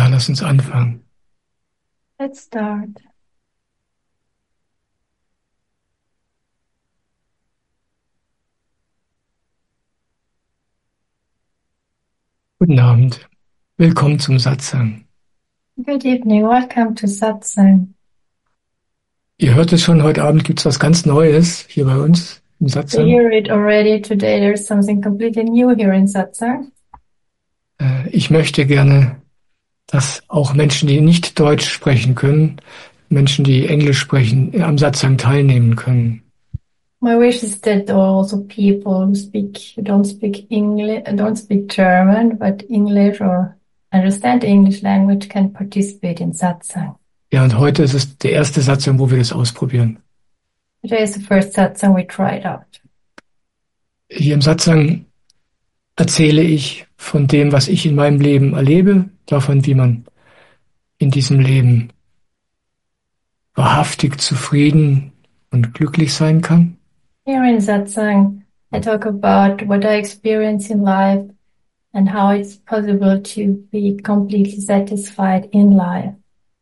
Ja, lass uns anfangen. Let's start. Guten Abend. Willkommen zum Satsang. Good evening. Welcome to Satsang. Ihr hört es schon, heute Abend gibt es was ganz Neues hier bei uns im You Satsang. hear it already today. There's something completely new here in Satsang. Ich möchte gerne, dass auch Menschen, die nicht Deutsch sprechen können, Menschen, die Englisch sprechen, am Satsang teilnehmen können. My wish is that also people who don't speak English, don't speak German, but English or understand the English language can participate in Satsang. Ja, und heute ist es der erste Satsang, wo wir das ausprobieren. Today is the first Satsang we tried out. Hier im Satsang erzähle ich von dem, was ich in meinem Leben erlebe, davon, wie man in diesem Leben wahrhaftig zufrieden und glücklich sein kann. Here in Satsang, I talk about what I experience in life and how it's possible to be completely satisfied in life.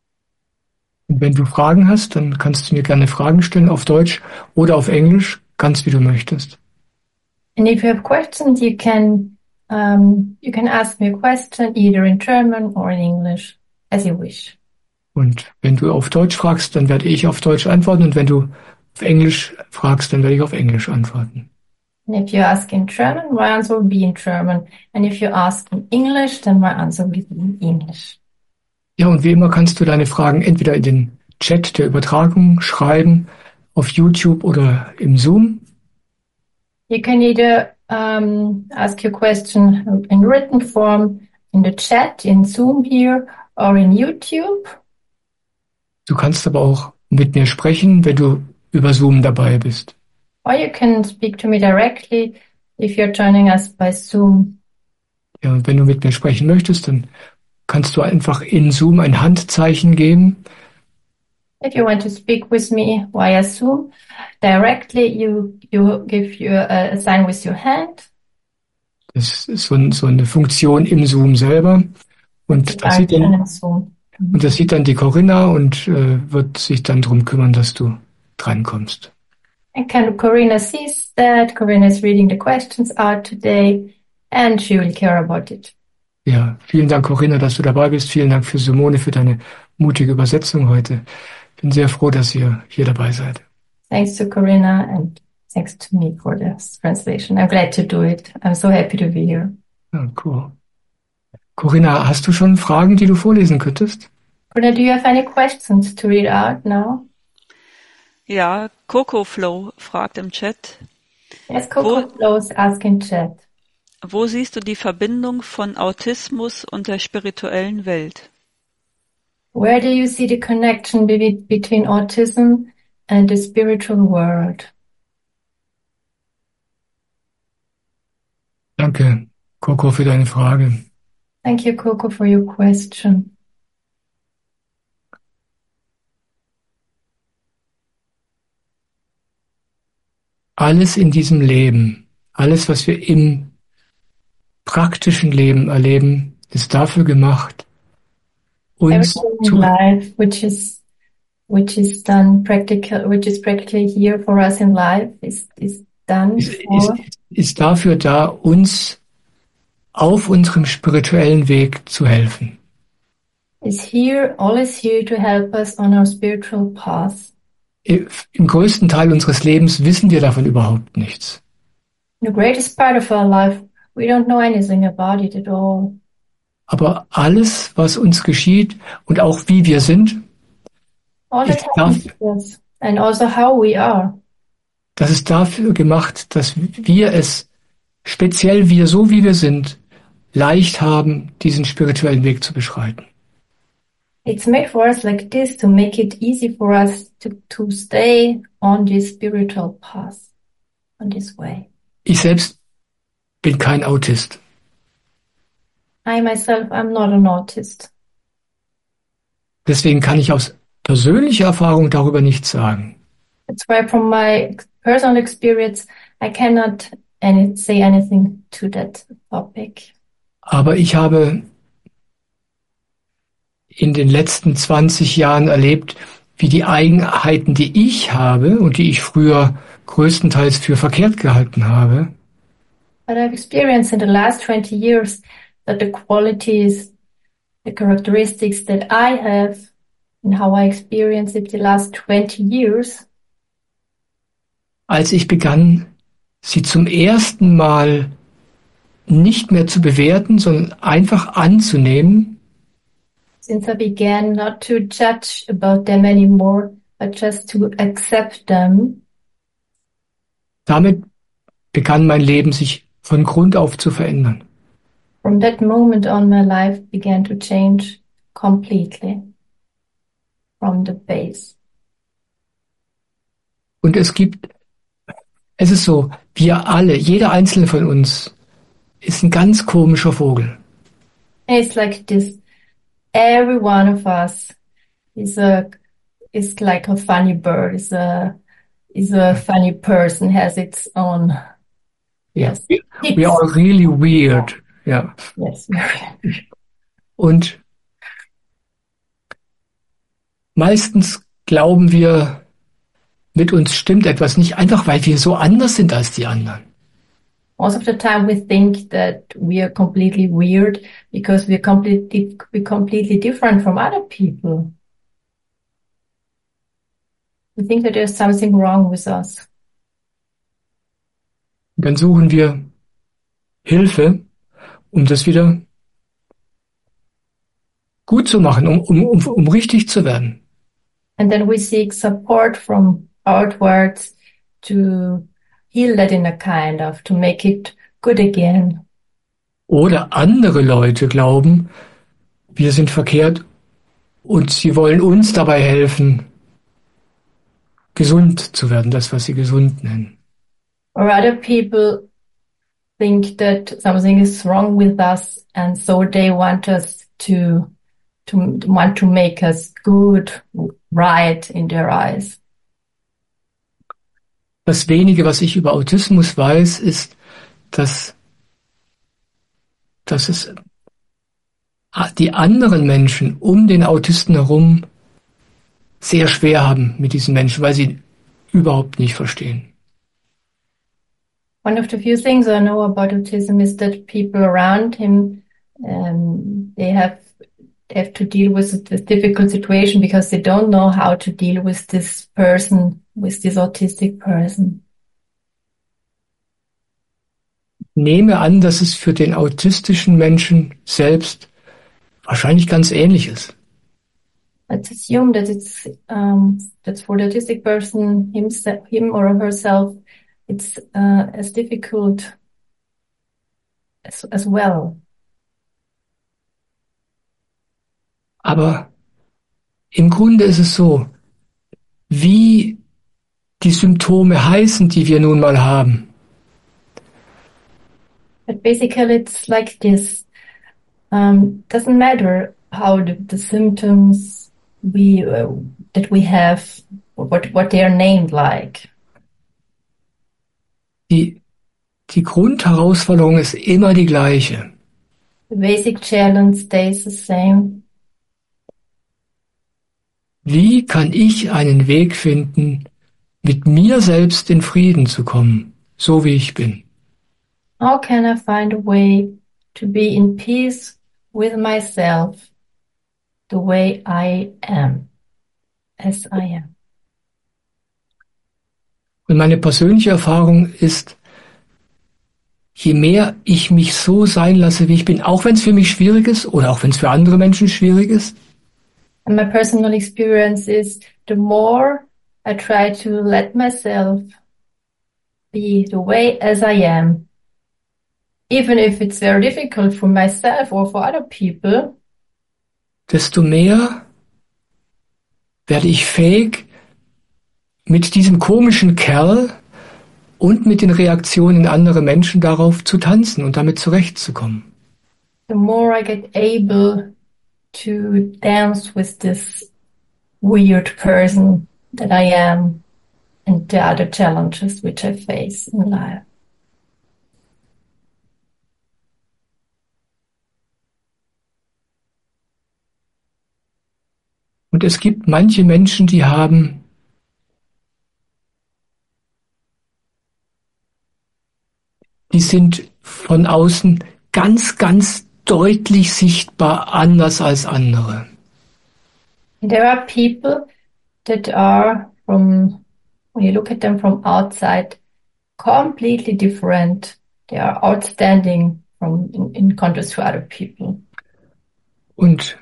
Und wenn du Fragen hast, dann kannst du mir gerne Fragen stellen auf Deutsch oder auf Englisch, ganz wie du möchtest. And if you have questions, you can ask me a question either in German or in English, as you wish. Und wenn du auf Deutsch fragst, dann werde ich auf Deutsch antworten. Und wenn du auf Englisch fragst, dann werde ich auf Englisch antworten. And if you ask in German, my answer will be in German. And if you ask in English, then my answer will be in English. Ja, und wie immer kannst du deine Fragen entweder in den Chat der Übertragung schreiben, auf YouTube oder im Zoom. You can either ask your question in written form in the chat, in Zoom here, or in YouTube. Du kannst aber auch mit mir sprechen, wenn du über Zoom dabei bist. Or you can speak to me directly if you're joining us by Zoom. Ja, und wenn du mit mir sprechen möchtest, dann kannst du einfach in Zoom ein Handzeichen geben. If you want to speak with me via Zoom directly, you give a sign with your hand. Das ist so eine Funktion im Zoom selber. Und das sieht dann die Corinna und wird sich dann darum kümmern, dass du drankommst. And Corinna sees that. Corinna is reading the questions out today and she will care about it. Ja, vielen Dank, Corinna, dass du dabei bist. Vielen Dank für Simone, für deine mutige Übersetzung heute. Ich bin sehr froh, dass ihr hier dabei seid. Thanks to Corinna and thanks to me for this translation. I'm glad to do it. I'm so happy to be here. Ja, cool. Corinna, hast du schon Fragen, die du vorlesen könntest? Corinna, do you have any questions to read out now? Ja, Coco Flow fragt im Chat. Yes, Coco Flow is asking chat. Wo siehst du die Verbindung von Autismus und der spirituellen Welt? Where do you see the connection between autism and the spiritual world? Danke, Coco, für deine Frage. Thank you, Coco, for your question. Alles in diesem Leben, alles, was wir im praktischen Leben erleben, ist dafür gemacht, uns Everything in life, which is practically here for us in life, is done ist dafür da, uns auf unserem spirituellen Weg zu helfen. All is here to help us on our spiritual path. Im größten Teil unseres Lebens wissen wir davon überhaupt nichts. In the greatest part of our life, we don't know anything about it at all. Aber alles, was uns geschieht und auch wie wir sind, and also how we are. Das ist dafür gemacht, dass wir es, speziell wir, so wie wir sind, leicht haben, diesen spirituellen Weg zu beschreiten. It's made for us like this to make it easy for us to stay on this spiritual path, on this way. Ich selbst bin kein Autist. I myself, I'm not an autist. Deswegen kann ich aus persönlicher Erfahrung darüber nichts sagen. That's why from my personal experience, I cannot say anything to that topic. Aber ich habe in den letzten 20 Jahren erlebt, wie die Eigenheiten, die ich habe und die ich früher größtenteils für verkehrt gehalten habe, but I've experienced in the last 20 years that the qualities, the characteristics that I have and how I experienced it the last 20 years, als ich begann, sie zum ersten Mal nicht mehr zu bewerten, sondern einfach anzunehmen, since I began not to judge about them anymore, but just to accept them, damit begann mein Leben sich von Grund auf zu verändern. from that moment on, my life began to change completely from the base. Und es ist so, wir alle, jeder einzelne von uns ist ein ganz komischer Vogel. It's like this. Every one of us is like a funny bird, is a funny person, has its own. Yes. We are really weird. Ja. Yes. Und meistens glauben wir, mit uns stimmt etwas nicht, einfach weil wir so anders sind als die anderen. Most of the time we think that we are completely weird because we're completely different from other people. We think that there's something wrong with us. Und dann suchen wir Hilfe, um das wieder gut zu machen, um richtig zu werden. And then we seek support from outwards to heal that inner kind of, to make it good again. Oder andere Leute glauben, wir sind verkehrt und sie wollen uns dabei helfen, gesund zu werden, das, was sie gesund nennen. Or other people think that something is wrong with us, and so they want us to want to make us good, right in their eyes. Das wenige, was ich über Autismus weiß, ist, dass es die anderen Menschen um den Autisten herum sehr schwer haben mit diesen Menschen, weil sie überhaupt nicht verstehen. One of the few things I know about autism is that people around him, they have to deal with this difficult situation because they don't know how to deal with this person, with this autistic person. Ich nehme an, dass es für den autistischen Menschen selbst wahrscheinlich ganz ähnlich ist. Let's assume that that's for the autistic person, him or herself, it's as difficult as well. Aber im Grunde ist es so, wie die Symptome heißen, die wir nun mal haben. But basically it's like this. Doesn't matter how the symptoms that we have, what they are named like. Die Grundherausforderung ist immer die gleiche. The basic challenge stays the same. Wie kann ich einen Weg finden, mit mir selbst in Frieden zu kommen, so wie ich bin? How can I find a way to be in peace with myself, the way I am, as I am? Und meine persönliche Erfahrung ist, je mehr ich mich so sein lasse, wie ich bin, auch wenn es für mich schwierig ist oder auch wenn es für andere Menschen schwierig ist, And my personal experience is the more I try to let myself be the way as I am, even if it's very difficult for myself or for other people, desto mehr werde ich fähig, mit diesem komischen Kerl und mit den Reaktionen anderer Menschen darauf zu tanzen und damit zurechtzukommen. the more I get able to dance with this weird person that I am and the other challenges which I face in life. Und es gibt manche Menschen, die sind von außen ganz, ganz deutlich sichtbar anders als andere. There are people that are from, when you look at them from outside, completely different. They are outstanding in contrast to other people. Und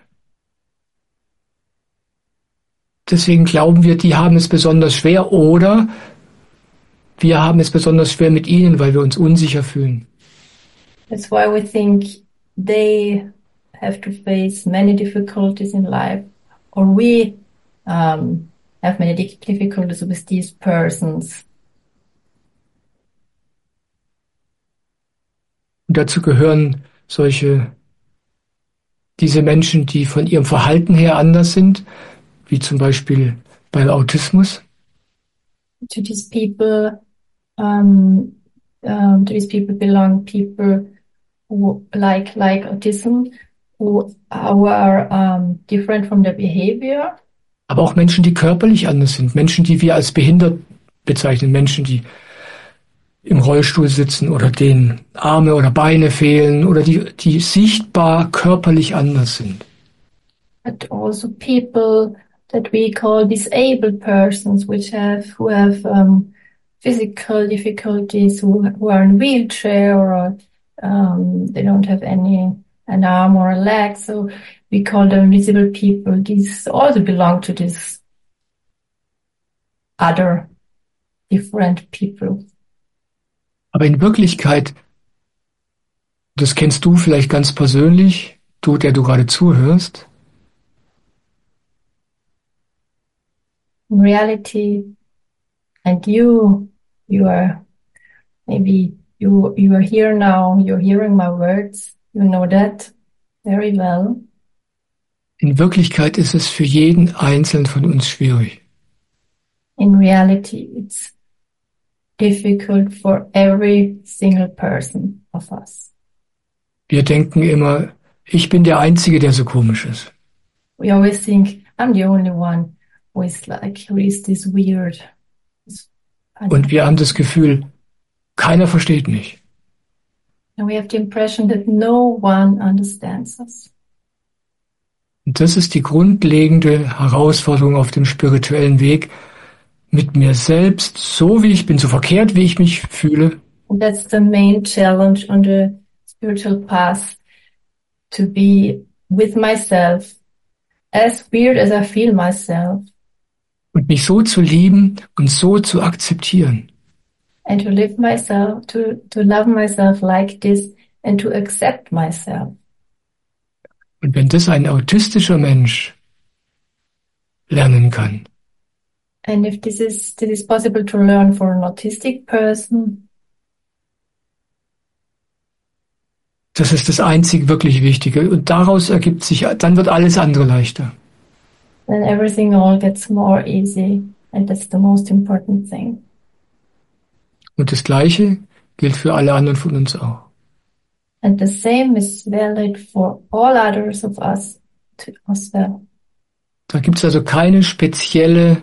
deswegen glauben wir, die haben es besonders schwer oder wir haben es besonders schwer mit ihnen, weil wir uns unsicher fühlen. That's why we think they have to face many difficulties in life, or we have many difficulties with these persons. Und dazu gehören diese Menschen, die von ihrem Verhalten her anders sind, wie zum Beispiel bei Autismus. To these people belong people who like autism, who are different from their behavior. Aber auch Menschen, die körperlich anders sind, Menschen, die wir als behindert bezeichnen, Menschen, die im Rollstuhl sitzen oder denen Arme oder Beine fehlen oder die sichtbar körperlich anders sind. But also people that we call disabled persons, who have physical difficulties, who are in a wheelchair, or they don't have an arm or a leg, so we call them disabled people. These also belong to this other different people. Aber in Wirklichkeit, das kennst du vielleicht ganz persönlich, du, der du gerade zuhörst. In reality, and you are, maybe you are here now, you're hearing my words, you know that very well. In Wirklichkeit ist es für jeden Einzelnen von uns schwierig. In reality, it's difficult for every single person of us. Wir denken immer, ich bin der Einzige, der so komisch ist. We always think, I'm the only one who is this weird. Und wir haben das Gefühl, keiner versteht mich. And we have the impression that no one understands us. Und das ist die grundlegende Herausforderung auf dem spirituellen Weg, mit mir selbst, so wie ich bin, so verkehrt wie ich mich fühle. And that's the main challenge on the spiritual path, to be with myself, as weird as I feel myself. Und mich so zu lieben und so zu akzeptieren. And to live myself, to love myself like this and to accept myself. Und wenn das ein autistischer Mensch lernen kann, and if this is possible to learn for an autistic person, das ist das einzig wirklich Wichtige. Und daraus ergibt sich, dann wird alles andere leichter. then everything all gets more easy, and that's the most important thing. Und das Gleiche gilt für alle anderen von uns auch. And the same is valid for all others of us as well. Da gibt es also keine spezielle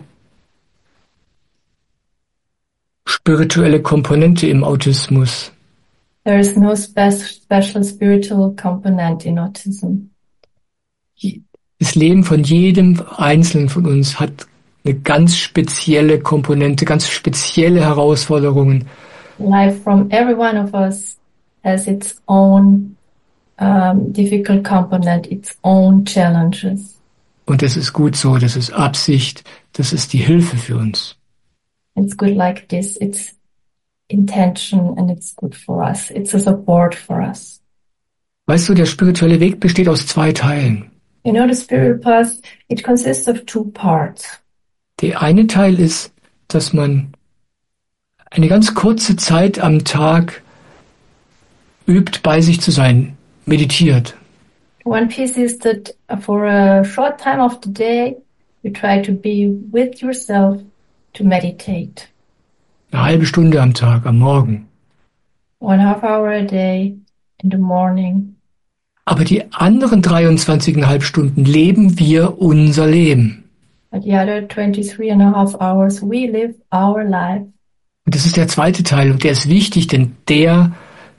spirituelle Komponente im Autismus. There is no special spiritual component in autism. Das Leben von jedem Einzelnen von uns hat eine ganz spezielle Komponente, ganz spezielle Herausforderungen. Life from every one of us has its own difficult component, its own challenges. Und das ist gut so, das ist Absicht, das ist die Hilfe für uns. It's good like this, it's intention and it's good for us. It's a support for us. Weißt du, der spirituelle Weg besteht aus 2 Teilen. You know, the spiritual path, it consists of 2 parts. Der eine Teil ist, dass man eine ganz kurze Zeit am Tag übt, bei sich zu sein, meditiert. One piece is that for a short time of the day, you try to be with yourself to meditate. Eine halbe Stunde am Tag, am Morgen. 1/2 hour a day in the morning. Aber die anderen 23,5 Stunden leben wir unser Leben. But the other 23.5 hours, we live our life. Und das ist der zweite Teil und der ist wichtig, denn der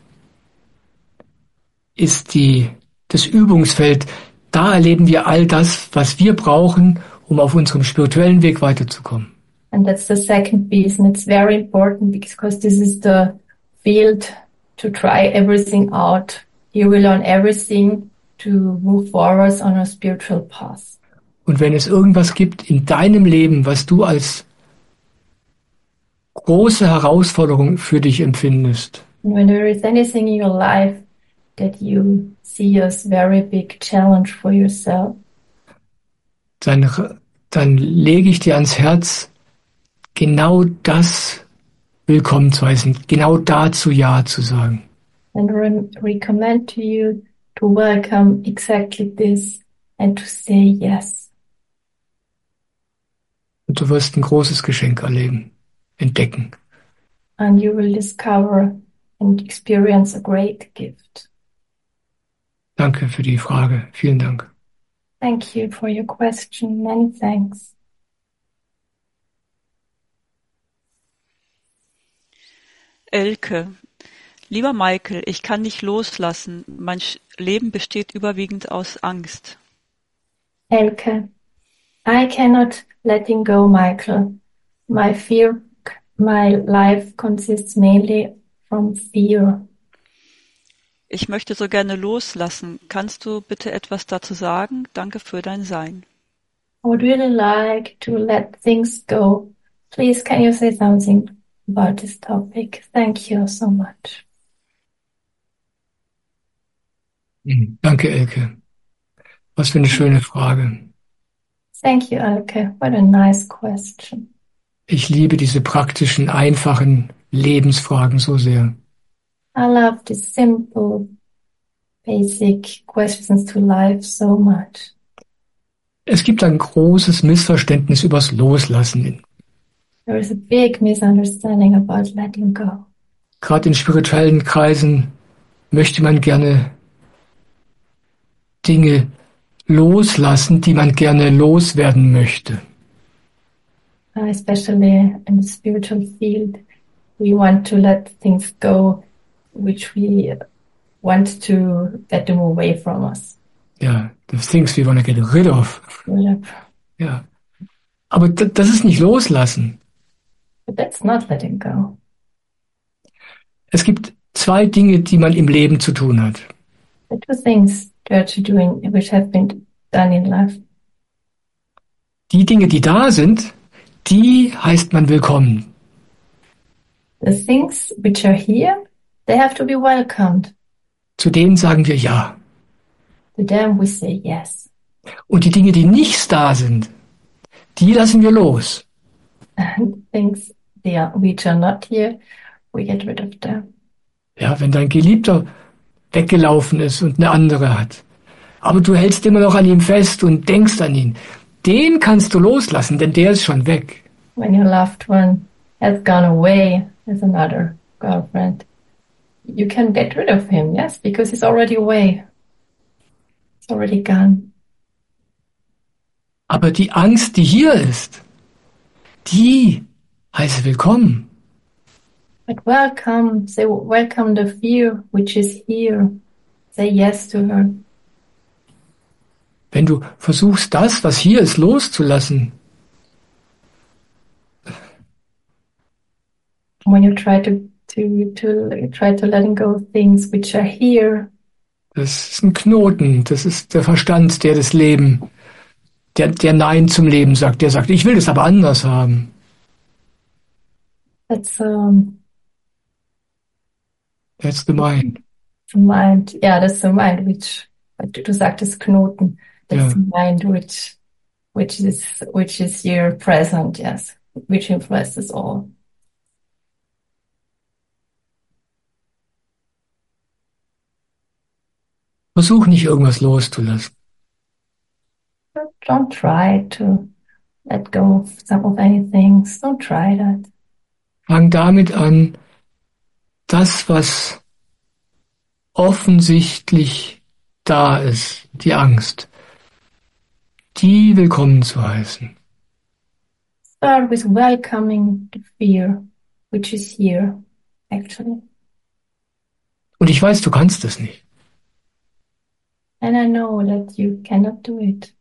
ist das Übungsfeld. Da erleben wir all das, was wir brauchen, um auf unserem spirituellen Weg weiterzukommen. And that's the second piece, and it's very important because this is the field to try everything out. Here we learn everything to move forward on a spiritual path. Und wenn es irgendwas gibt in deinem Leben, was du als große Herausforderung für dich empfindest, And when there is anything in your life that you see as very big challenge for yourself, dann lege ich dir ans Herz, genau das willkommen zu heißen, genau dazu Ja zu sagen. and recommend to you to welcome exactly this and to say yes. Und du wirst ein großes Geschenk erleben, entdecken. And you will discover and experience a great gift. Danke für die Frage. Vielen Dank. Thank you for your question. Many thanks. Elke. Lieber Michael, ich kann nicht loslassen. Mein Leben besteht überwiegend aus Angst. Elke. I cannot letting go, Michael. My life consists mainly from fear. Ich möchte so gerne loslassen. Kannst du bitte etwas dazu sagen? Danke für dein Sein. I would really like to let things go. Please, can you say something about this topic? Thank you so much. Danke, Elke. Was für eine schöne Frage. Thank you, Elke. What a nice question. Ich liebe diese praktischen, einfachen Lebensfragen so sehr. I love these simple, basic questions to life so much. Es gibt ein großes Missverständnis übers Loslassen. There is a big misunderstanding about letting go. Gerade in spirituellen Kreisen möchte man gerne Dinge loslassen, die man gerne loswerden möchte. Especially in the spiritual field, we want to let things go, which we want to get them away from us. Ja, the things we want to get rid of. Yep. Ja. Aber das ist nicht loslassen. But that's not letting go. Es gibt zwei Dinge, die man im Leben zu tun hat. The two things there to doing which have been done in life. Die Dinge, die da sind, die heißt man willkommen. The things which are here, they have to be welcomed. Zu denen sagen wir ja. To them we say yes. Und die Dinge, die nicht da sind, die lassen wir los. And things which are not here, we get rid of them. Ja, wenn dein Geliebter weggelaufen ist und eine andere hat, aber du hältst immer noch an ihm fest und denkst an ihn, den kannst du loslassen, denn der ist schon weg. When your loved one has gone away with another girlfriend, you can get rid of him, yes, because he's already away. He's already gone. Aber die Angst, die hier ist, die heißt willkommen. But welcome, say welcome the fear which is here. Say yes to her. Wenn du versuchst, das, was hier ist, loszulassen, when you try to letting go of things which are here, das ist ein Knoten, das ist der Verstand, der das Leben, der Nein zum Leben sagt, der sagt, ich will das aber anders haben. That's the mind. The mind, yeah, that's the mind which, du sagtest Knoten, that's the mind which is here present, yes, which influences all. Versuch nicht irgendwas loszulassen. Don't try to let go of some of any things. Don't try that. Fang damit an, das, was offensichtlich da ist, die Angst, die willkommen zu heißen. Start with welcoming the fear, which is here, actually. Und ich weiß, du kannst es nicht. And I know that you cannot do it.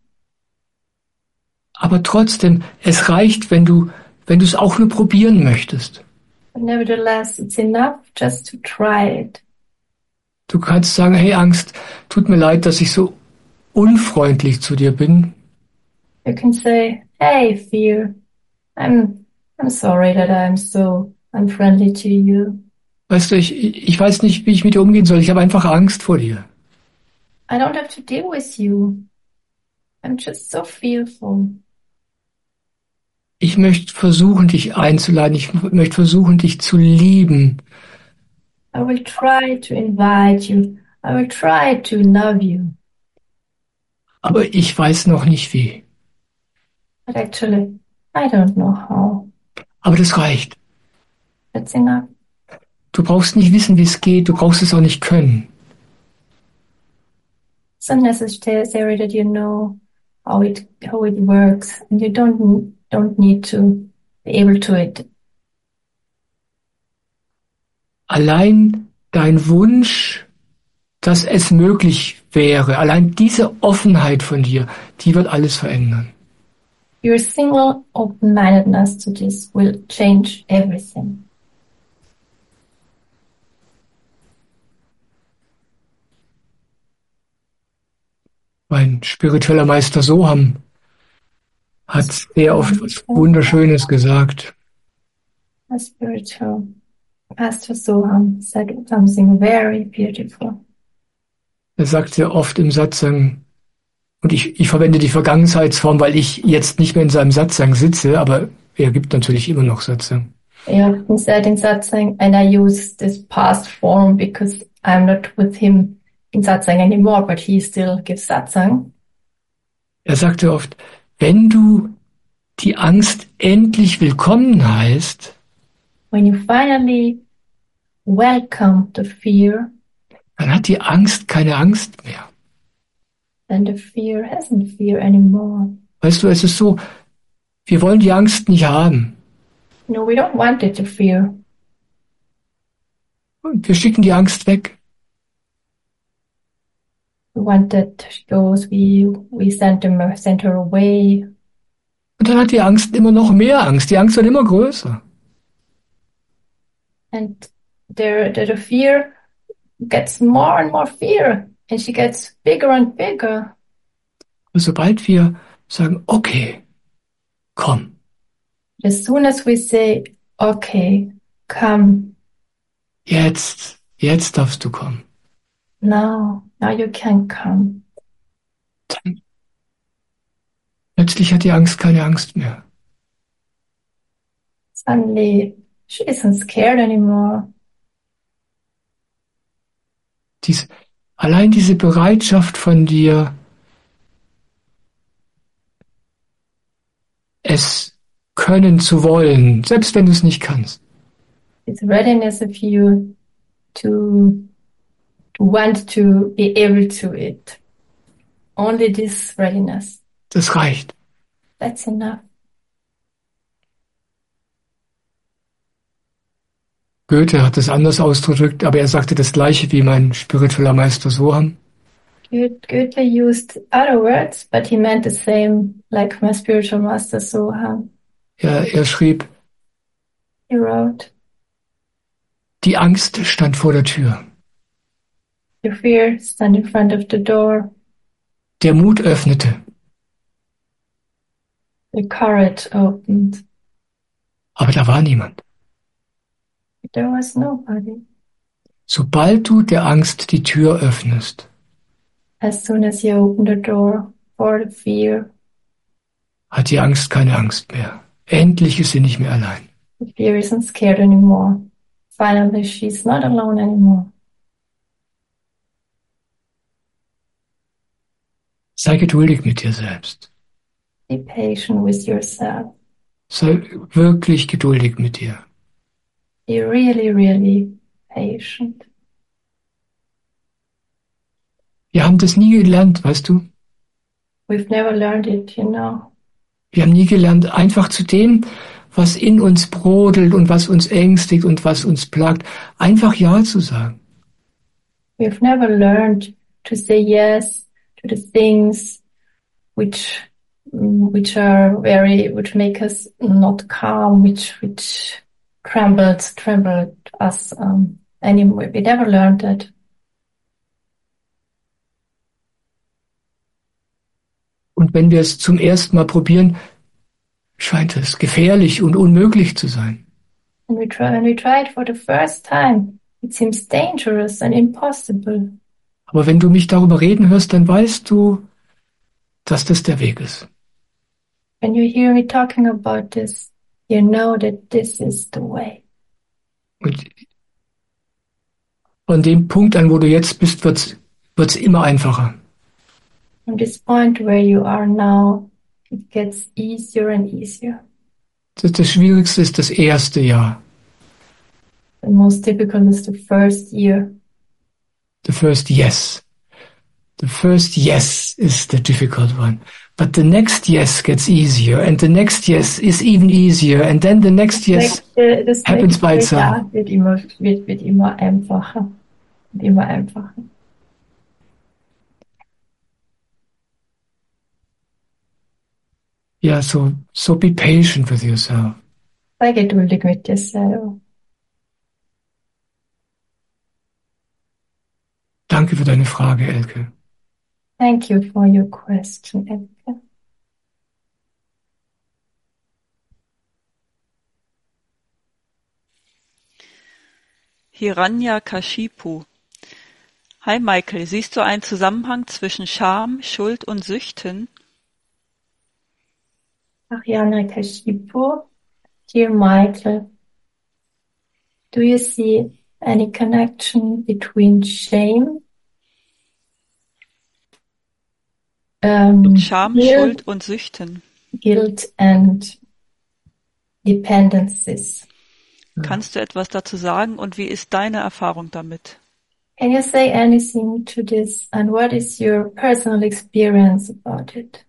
Aber trotzdem, es reicht, wenn du es auch nur probieren möchtest. But nevertheless, it's enough just to try it. Du kannst sagen, hey Angst, tut mir leid, dass ich so unfreundlich zu dir bin. You can say, hey, fear, I'm sorry that I'm so unfriendly to you. Weißt du, ich weiß nicht, wie ich mit dir umgehen soll. Ich habe einfach Angst vor dir. I don't have to deal with you. I'm just so fearful. Ich möchte versuchen, dich einzuladen. Ich möchte versuchen, dich zu lieben. I will try to invite you. I will try to love you. Aber ich weiß noch nicht wie. But actually, I don't know how. Aber das reicht. That's enough. Du brauchst nicht wissen, wie es geht. Du brauchst es auch nicht können. It's not necessary that you know how it works, and you don't need to be able to it. Allein dein Wunsch, dass es möglich wäre, allein diese Offenheit von dir, die wird alles verändern. Your single open-mindedness to this will change everything. Mein spiritueller Meister Soham hat sehr oft was Wunderschönes gesagt. My spiritual Master Soham said something very beautiful. Er sagt sehr oft im Satsang, und ich verwende die Vergangenheitsform, weil ich jetzt nicht mehr in seinem Satsang sitze, aber er gibt natürlich immer noch Satsang. He often said in Satsang, and I use this past form because I'm not with him in Satsang anymore, but he still gives Satsang. Er sagte oft, wenn du die Angst endlich willkommen heißt, when you finally welcome the fear, dann hat die Angst keine Angst mehr. then the fear hasn't fear anymore. Weißt du, es ist so, wir wollen die Angst nicht haben. No, we don't want it to fear. Und wir schicken die Angst weg. We want that she goes, we send her away. Und dann hat die Angst immer noch mehr Angst. Die Angst wird immer größer. And the fear gets more and more fear. And she gets bigger and bigger. Und sobald wir sagen, okay, komm. As soon as we say, okay, come. Jetzt darfst du kommen. Now you can come. Dann plötzlich hat die Angst keine Angst mehr. Suddenly, she isn't scared anymore. Allein diese Bereitschaft von dir, es können zu wollen, selbst wenn du es nicht kannst. It's readiness of you to want to be able to it. Only this readiness. Das reicht. That's enough. Goethe hat es anders ausgedrückt, aber er sagte das Gleiche wie mein spiritueller Meister Soham. Goethe used other words, but he meant the same like my spiritual master Soham. Ja, er schrieb, He wrote, die Angst stand vor der Tür. the fear stand in front of the door. Der Mut öffnete. The courage opened. Aber da war niemand. There was nobody. Sobald du der Angst die Tür öffnest, As soon as you open the door for the fear, hat die Angst keine Angst mehr. Endlich ist sie nicht mehr allein. the fear isn't scared anymore. Finally, she's not alone anymore. Sei geduldig mit dir selbst. Be patient with yourself. Sei wirklich geduldig mit dir. Be really, really patient. Wir haben das nie gelernt, weißt du? We've never learned it, you know. Wir haben nie gelernt, einfach zu dem, was in uns brodelt und was uns ängstigt und was uns plagt, einfach Ja zu sagen. We've never learned to say yes to the things which make us not calm, which trembled us anyway. We never learned that. Und wenn wir es zum ersten Mal probieren, scheint es gefährlich und unmöglich zu sein. When we try it for the first time, it seems dangerous and impossible. Aber wenn du mich darüber reden hörst, dann weißt du, dass das der Weg ist. When you hear me talking about this, you know that this is the way. Und von dem Punkt an, wo du jetzt bist, wird's immer einfacher. From this point where you are now, it gets easier and easier. Das Schwierigste ist das erste Jahr. The most difficult is the first year. The first yes. The first yes is the difficult one. But the next yes gets easier, and the next yes is even easier, and then the next yes happens by itself. Ja, wird immer einfacher. Wird immer einfacher. Yeah, so be patient with yourself. Sei geduldig mit dir selber. Danke für deine Frage, Elke. Thank you for your question, Elke. Hiranyakashipu. Hi Michael, siehst du einen Zusammenhang zwischen Scham, Schuld und Süchten? Hiranyakashipu, dear Michael, do you see any connection between shame, Scham, Schuld und Süchten? Guilt and dependencies? Kannst du etwas dazu sagen und wie ist deine Erfahrung damit? Can you say anything to this and what is your personal experience about it?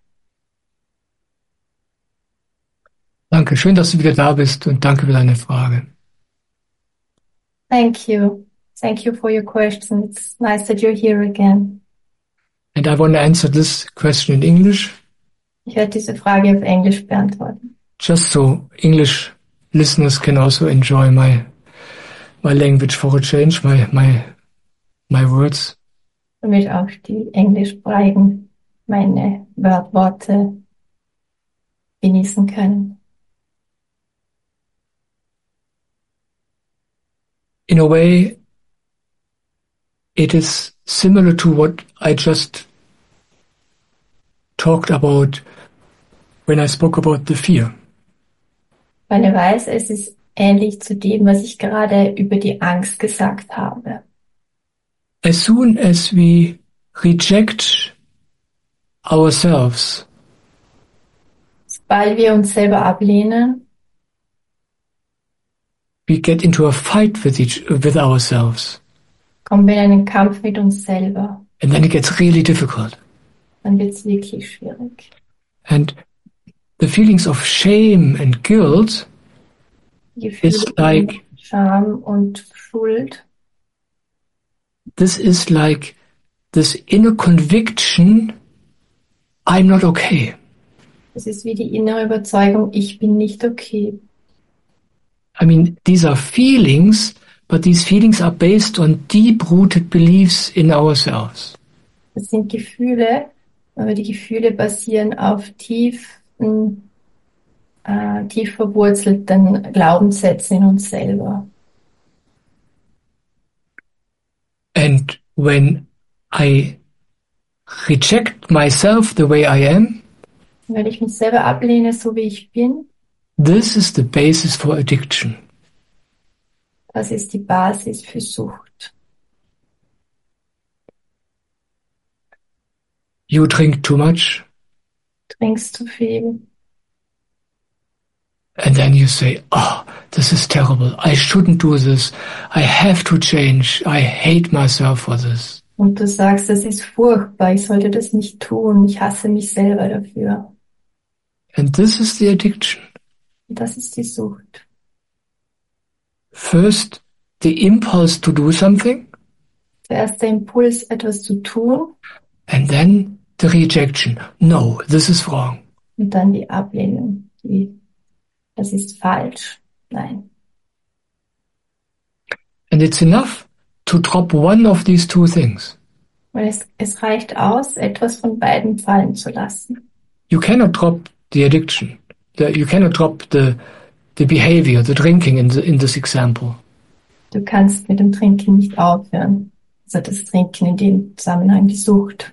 Danke, schön, dass du wieder da bist und danke für deine Frage. Thank you. Thank you for your question. It's nice that you're here again. And I want to answer this question in English. Ich werde diese Frage auf Englisch beantworten. Just so English listeners can also enjoy my language for a change, my words. Damit auch die Englischsprachigen meine Worte genießen können. In a way, it is similar to what I just talked about when I spoke about the fear. Auf eine Weise, es ist ähnlich zu dem, was ich gerade über die Angst gesagt habe. As soon as we reject ourselves, sobald wir uns selber ablehnen, we get into a fight with ourselves. Kommen wir in einen Kampf mit uns selber. And then it gets really difficult. Dann wird's wirklich schwierig. And the feelings of shame and guilt is like Scham und Schuld. This is like this inner conviction, I'm not okay. Es ist wie die innere Überzeugung, ich bin nicht okay. I mean, these are feelings, but these feelings are based on deep-rooted beliefs in ourselves. Das sind Gefühle, aber die Gefühle basieren auf tief verwurzelten Glaubenssätzen in uns selber. And when I reject myself the way I am, wenn ich mich selber ablehne, so wie ich bin, this is the basis for addiction. Das ist die Basis für Sucht. You drink too much. Trinkst zu viel. And then you say, oh, this is terrible. I shouldn't do this. I have to change. I hate myself for this. Und du sagst, das ist furchtbar, ich sollte das nicht tun, ich hasse mich selber dafür. And this is the addiction. Und das ist die Sucht. First, the impulse to do something. Zuerst der Impuls, etwas zu tun. And then the rejection. No, this is wrong. Und dann die Ablehnung. Das ist falsch. Nein. And it's enough to drop one of these two things. Und es reicht aus, etwas von beiden fallen zu lassen. You cannot drop the addiction. You cannot drop the behavior, the drinking in this example. Du kannst mit dem Trinken nicht aufhören. Also das Trinken in dem Zusammenhang, die Sucht.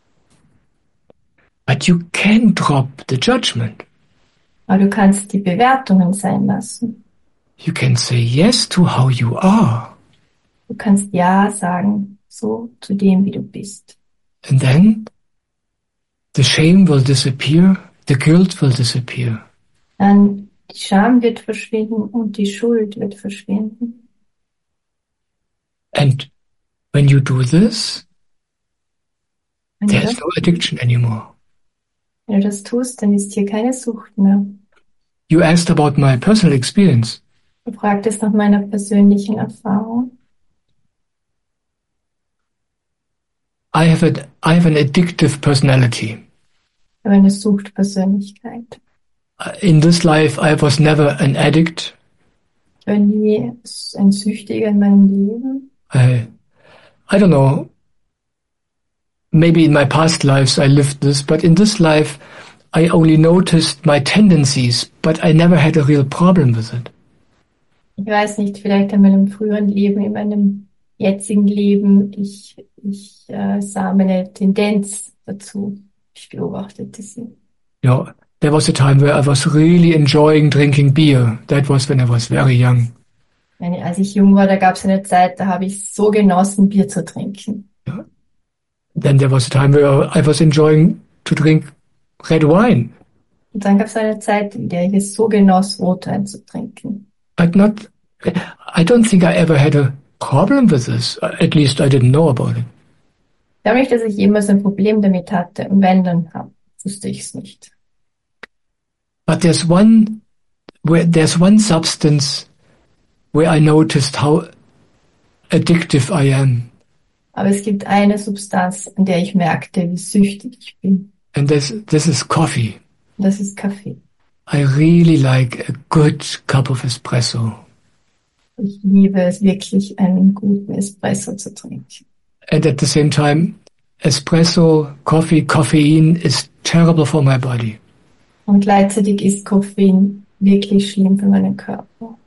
But you can drop the judgment. Aber du kannst die Bewertungen sein lassen. You can say yes to how you are. Du kannst Ja sagen, so zu dem, wie du bist. And then the shame will disappear, the guilt will disappear. Dann die Scham wird verschwinden und die Schuld wird verschwinden. And when you do this, there's no addiction anymore. Wenn du das tust, dann ist hier keine Sucht mehr. You asked about my personal experience. Du fragtest nach meiner persönlichen Erfahrung. I have an addictive personality. Ich habe eine Suchtpersönlichkeit. In this life, I was never an addict. Ich war nie ein Süchtiger in meinem Leben. I don't know. Maybe in my past lives I lived this, but in this life I only noticed my tendencies, but I never had a real problem with it. Ich weiß nicht, vielleicht in meinem früheren Leben, in meinem jetzigen Leben, ich sah meine Tendenz dazu. Ich beobachtete sie. You know, there was a time where I was really enjoying drinking beer. That was when I was very young. Als ich jung war, da gab es eine Zeit, da habe ich so genossen, Bier zu trinken. Yeah. Then there was a time where I was enjoying to drink red wine. Und dann gab es eine Zeit, in der ich es so genoss, Rotwein zu trinken. I don't think I ever had a problem with this. At least I didn't know about it. Ich glaube nicht, dass ich jemals ein Problem damit hatte. Und wenn, dann wusste ich es nicht. But there's one substance where I noticed how addictive I am. Aber es gibt eine Substanz, an der ich merkte, wie süchtig ich bin. And this is coffee. Und das ist Kaffee. I really like a good cup of espresso. Ich liebe es wirklich, einen guten Espresso zu trinken. And at the same time, espresso, caffeine is terrible for my body. Und gleichzeitig ist Koffein wirklich schlimm für meinen Körper.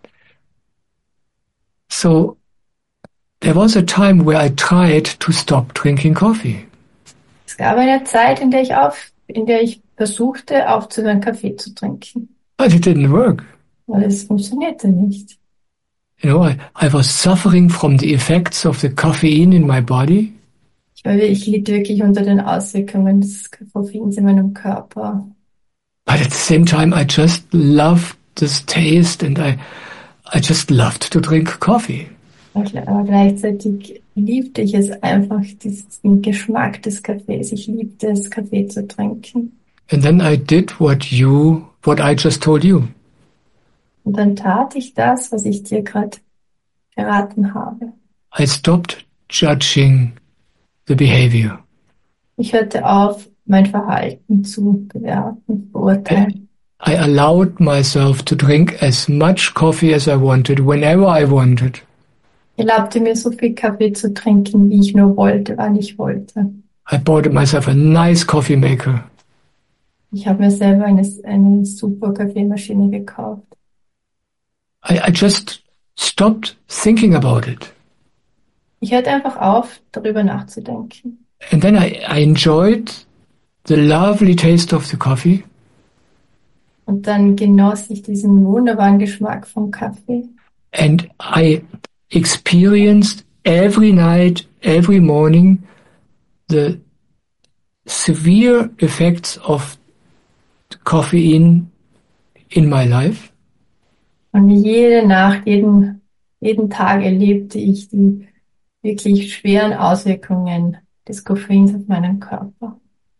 So there was a time where I tried to stop drinking coffee. Es gab eine Zeit, in der ich versuchte, aufzuhören, Kaffee zu trinken. But it didn't work. Aber es funktionierte nicht. You know, I was suffering from the effects of the caffeine in my body. Ich litt wirklich unter den Auswirkungen des Koffeins in meinem Körper. But at the same time, I just loved this taste and I just loved to drink coffee. Aber gleichzeitig liebte ich es einfach, diesen Geschmack des Kaffees. Ich liebte es, Kaffee zu trinken. And then I did what I just told you. Und dann tat ich das, was ich dir gerade geraten habe. I stopped judging the behavior. Ich hörte auf, mein Verhalten zu bewerten, beurteilen. I allowed myself to drink as much coffee as I wanted, whenever I wanted. Ich erlaubte mir so viel Kaffee zu trinken, wie ich nur wollte, wann ich wollte. I bought myself a nice coffee maker. Ich habe mir selber eine super Kaffeemaschine gekauft. I just stopped thinking about it. Ich hörte einfach auf, darüber nachzudenken. And then I enjoyed the lovely taste of the coffee. Und dann genoss ich diesen wunderbaren Geschmack vom Kaffee. And I experienced every night, every morning, the severe effects of caffeine in my life. Und jede Nacht, jeden Tag erlebte ich die wirklich schweren Auswirkungen des Koffeins auf meinen Körper.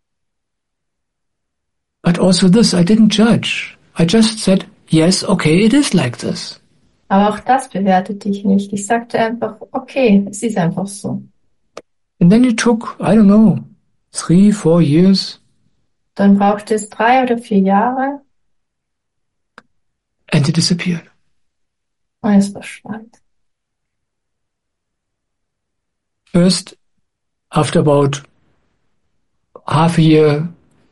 But also this, I didn't judge. I just said, yes, okay, it is like this. Aber auch das bewertete ich nicht. Ich sagte einfach, okay, es ist einfach so. And then it took, I don't know, 3, 4 years. Dann brauchte es 3 oder 4 Jahre. And it disappeared. Und es verschwand. First, after about half a year,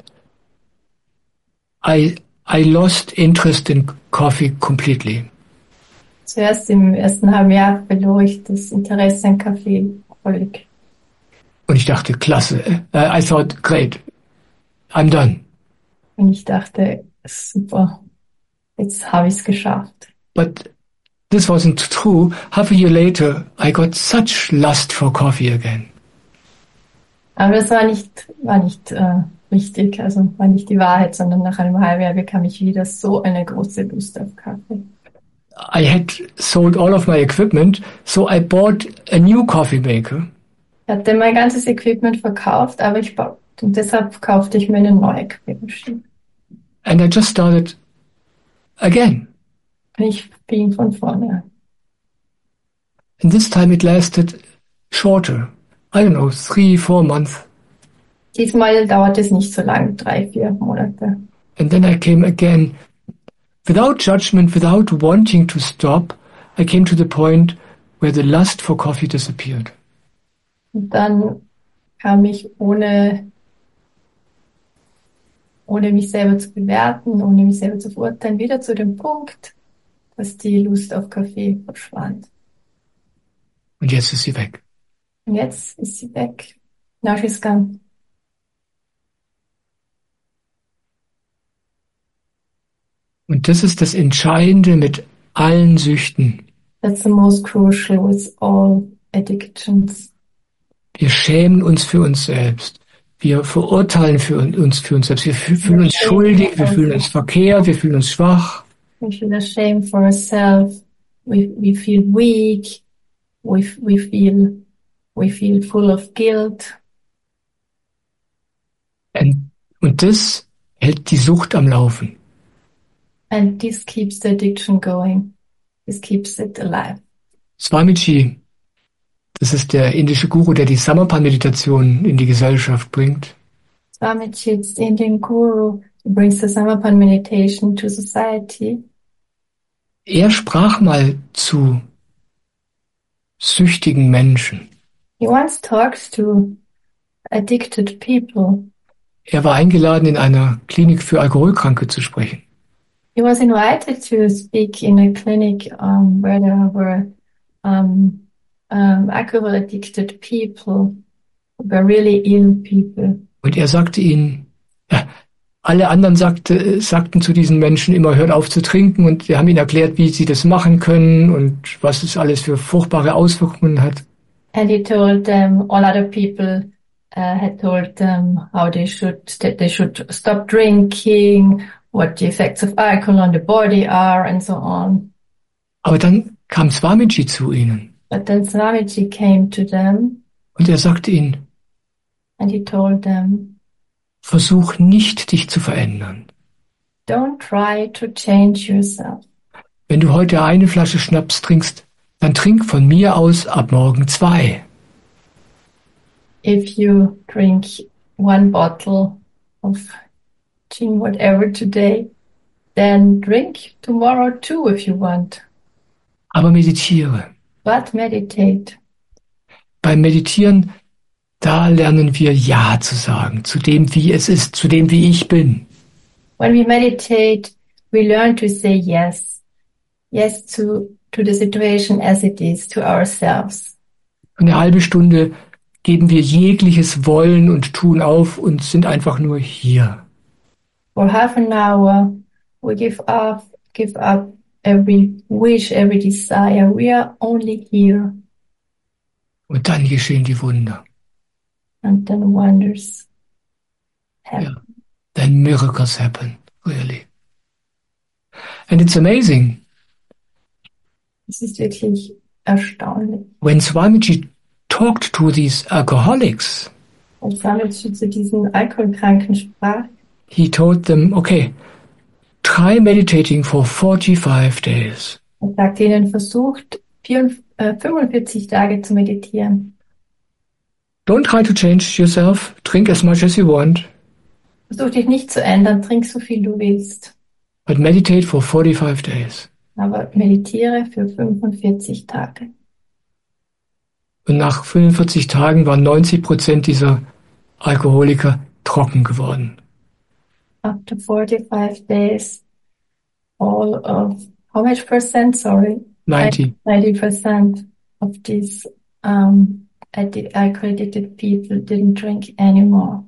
I lost interest in coffee completely. Zuerst im ersten halben Jahr verlor ich das Interesse an Kaffee völlig. Und ich dachte, klasse. I thought, great. I'm done. Und ich dachte, super, jetzt habe ich es geschafft. But this wasn't true. Half a year later, I got such lust for coffee again. Aber das war nicht richtig, also war nicht die Wahrheit, sondern nach einem halben Jahr bekam ich wieder so eine große Lust auf Kaffee. I had sold all of my equipment, so I bought a new coffee maker. Ich hatte mein ganzes Equipment verkauft, aber und deshalb kaufte ich mir eine neue Kaffeemaschine. And I just started again. Ich fing von vorne an. And this time it lasted shorter. I don't know, 3, 4 months. Diesmal dauerte es nicht so lang, 3, 4 Monate. And then I came again. Without judgment, without wanting to stop, I came to the point where the lust for coffee disappeared. Und dann kam ich ohne mich selber zu bewerten, ohne mich selber zu verurteilen, wieder zu dem Punkt, dass die Lust auf Kaffee verschwand. Und jetzt ist sie weg. Und jetzt ist sie weg. Now she's gone. Und das ist das Entscheidende mit allen Süchten. That's the most crucial with all addictions. Wir schämen uns für uns selbst. Wir verurteilen uns für uns selbst. Wir fühlen uns schuldig, wir fühlen uns verkehrt, wir fühlen uns schwach. We feel ashamed for ourselves. We feel weak. We feel full of guilt. Und das hält die Sucht am Laufen. And this keeps the addiction going. This keeps it alive. Swamiji, das ist der indische Guru, der die Samarpan-Meditation in die Gesellschaft bringt. Swamiji is the Indian guru who brings the Samarpan meditation to society. Er sprach mal zu süchtigen Menschen. He once talked to addicted people. Er war eingeladen, in einer Klinik für Alkoholkranke zu sprechen. He was invited to speak in a clinic where there were alcohol addicted people, who were really ill people. Und er sagte ihnen, ja, alle anderen sagten zu diesen Menschen immer, hört auf zu trinken, und wir haben ihnen erklärt, wie sie das machen können und was es alles für furchtbare Auswirkungen hat. And he told them, all other people had told them how they should stop drinking, what the effects of alcohol on the body are, and so on. Aber dann kam Swamiji zu ihnen. But then Swamiji came to them. Und er sagte ihnen, and he told them, versuch nicht, dich zu verändern. Don't try to change yourself. Wenn du heute eine Flasche Schnaps trinkst, dann trink von mir aus ab morgen 2. If you drink 1 bottle of gin, whatever today, then drink tomorrow 2 if you want. Aber meditiere. But meditate. Beim Meditieren, da lernen wir Ja zu sagen, zu dem, wie es ist, zu dem, wie ich bin. When we meditate, we learn to say yes. Yes to the situation as it is, to ourselves. Eine halbe Stunde geben wir jegliches Wollen und Tun auf und sind einfach nur hier. For half an hour, we give up every wish, every desire. We are only here. Und dann geschehen die Wunder. And then wonders happen. Yeah. Then miracles happen, really. And it's amazing. Es ist wirklich erstaunlich. When Swamiji talked to these alcoholics, als Samuel zu diesen Alkoholkranken sprach, he told them, okay, try meditating for 45 days. er sagte ihnen, versucht 45 Tage zu meditieren. Don't try to change yourself. Drink as much as you want. Versuch dich nicht zu ändern, trink so viel du willst. But meditate for 45 days. Aber meditiere für 45 Tage. Und nach 45 Tagen waren 90% dieser Alkoholiker trocken geworden. After 45 days, all of, how much percent, sorry? 90. 90% of these alcohol-addicted people didn't drink anymore.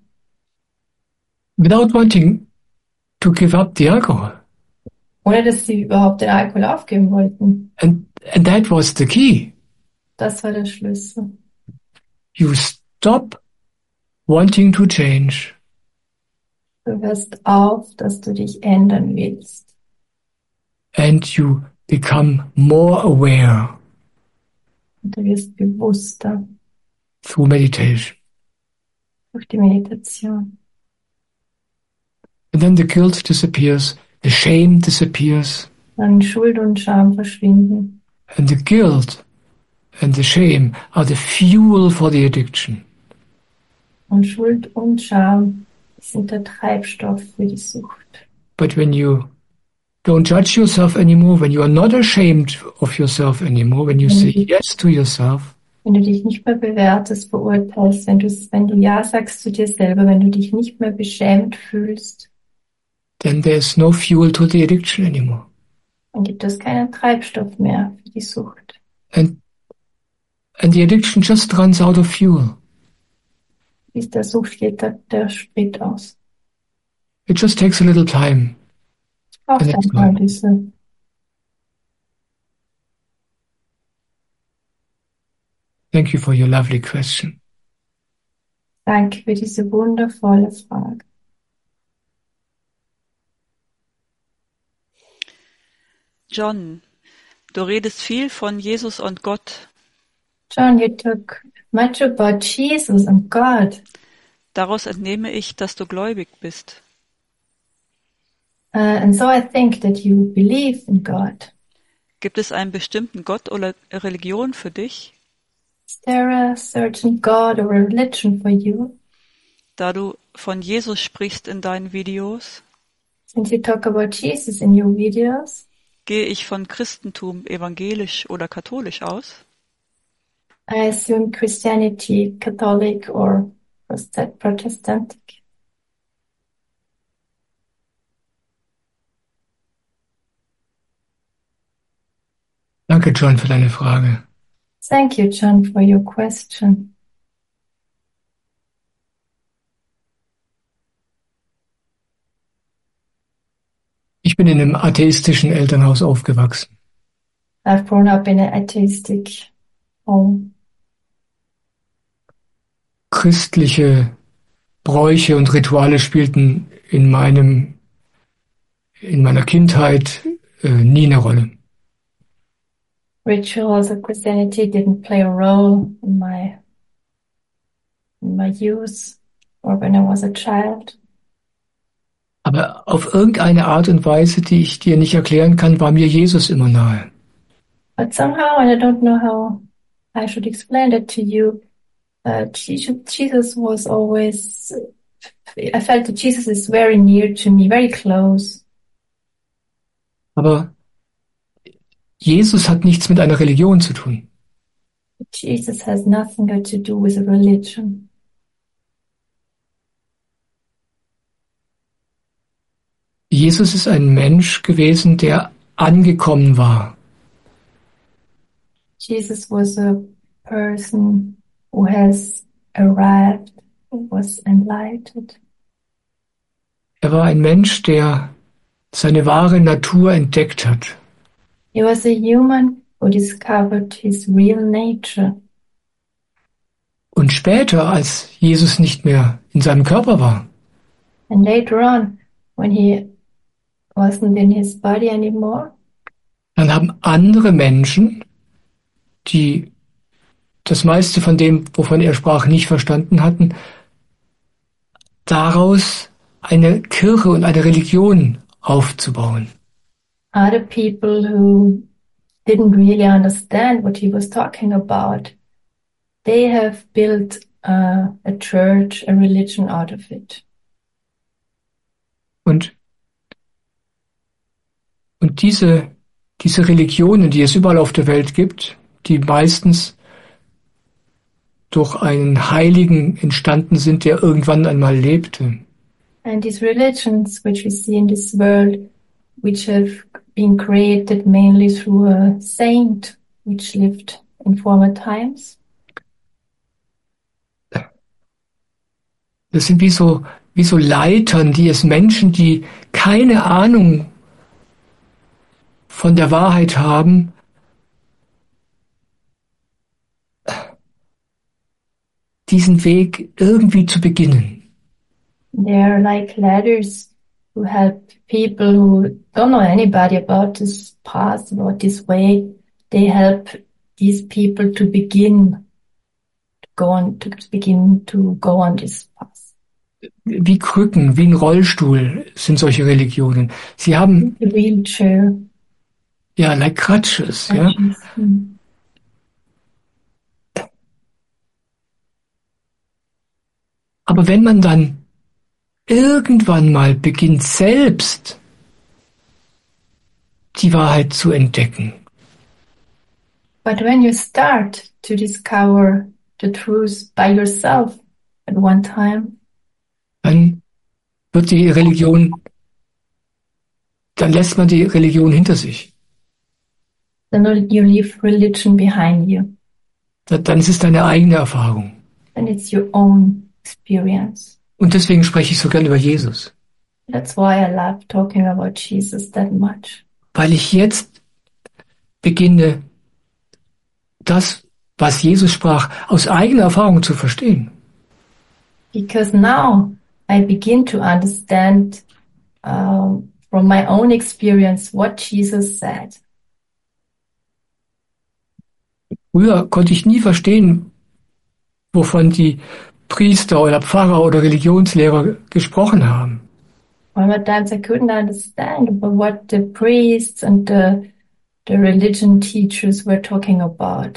Without wanting to give up the alcohol. Ohne dass sie überhaupt den Alkohol aufgeben wollten. And that was the key. Das war der Schlüssel. You stop wanting to change. Du hörst auf, dass du dich ändern willst. And you become more aware. Und du wirst bewusster. Through meditation. Durch die Meditation. And then the guilt disappears, the shame disappears. Dann Schuld und Scham verschwinden. And the guilt and the shame are the fuel for the addiction. Und Schuld und Scham sind der Treibstoff für die Sucht. But when you don't judge yourself anymore, when you are not ashamed of yourself anymore, when you say yes to yourself, wenn du dich nicht mehr bewertest, verurteilst, wenn du Ja sagst zu dir selber, wenn du dich nicht mehr beschämt fühlst, then there's no fuel to the addiction anymore. Dann gibt es keinen Treibstoff mehr für die Sucht. And the addiction just runs out of fuel. Bis der Sucht geht der Sprit aus. It just takes a little time. Braucht einfach ein bisschen. Thank you for your lovely question. Danke für diese wundervolle Frage. John, du redest viel von Jesus und Gott. John, you talk much about Jesus and God. Daraus entnehme ich, dass du gläubig bist. And so I think that you believe in God. Gibt es einen bestimmten Gott oder Religion für dich? Is there a certain God or a religion for you? Da du von Jesus sprichst in deinen Videos, Since you talk about Jesus in your videos, gehe ich von Christentum evangelisch oder katholisch aus? I assume Christianity, Catholic or Protestantic. Danke, John, für deine Frage. Thank you, John, for your question. Ich bin in einem atheistischen Elternhaus aufgewachsen. I've grown up in an atheistic home. Christliche Bräuche und Rituale spielten in meiner Kindheit nie eine Rolle. Rituals of Christianity didn't play a role in my youth or when I was a child. Aber auf irgendeine Art und Weise, die ich dir nicht erklären kann, war mir Jesus immer nahe. But somehow, and I don't know how I should explain that to you, Jesus was always, I felt that Jesus is very near to me, very close. Aber Jesus hat nichts mit einer Religion zu tun. Jesus has nothing got to do with a religion. Jesus ist ein Mensch gewesen, der angekommen war. Jesus was a person who has arrived, who was enlightened. Er war ein Mensch, der seine wahre Natur entdeckt hat. He was a human who discovered his real nature. Und später, als Jesus nicht mehr in seinem Körper war, And later on, when he wasn't in his body anymore, dann haben andere Menschen, die das meiste von dem, wovon er sprach, nicht verstanden hatten, daraus eine Kirche und eine Religion aufzubauen. Other people who didn't really understand what he was talking about, they have built a church, a religion out of it. Und diese Religionen, die es überall auf der Welt gibt, die meistens durch einen Heiligen entstanden sind, der irgendwann einmal lebte. And these religions which we see in this world, which have been created mainly through a saint which lived in former times. Das sind wie so Leitern, die es Menschen, die keine Ahnung von der Wahrheit haben, diesen Weg irgendwie zu beginnen. They're like ladders who help people who don't know anybody about this path, about this way. They help these people to begin to go on this path. Wie Krücken, wie ein Rollstuhl sind solche Religionen. Sie haben a wheelchair. Ja, like crutches, ja. Aber wenn man dann irgendwann mal beginnt, selbst die Wahrheit zu entdecken. But when you start to discover the truth by yourself at one time, dann lässt man die Religion hinter sich. Then you leave religion behind you. Dann ist es deine eigene Erfahrung. Then it's your own experience. Und deswegen spreche ich so gern über Jesus. That's why I love talking about Jesus that much. Weil ich jetzt beginne, das, was Jesus sprach, aus eigener Erfahrung zu verstehen. Because now I begin to understand from my own experience what Jesus said. Früher konnte ich nie verstehen, wovon die Priester oder Pfarrer oder Religionslehrer gesprochen haben. Former times I couldn't understand what the priests and the religion teachers were talking about.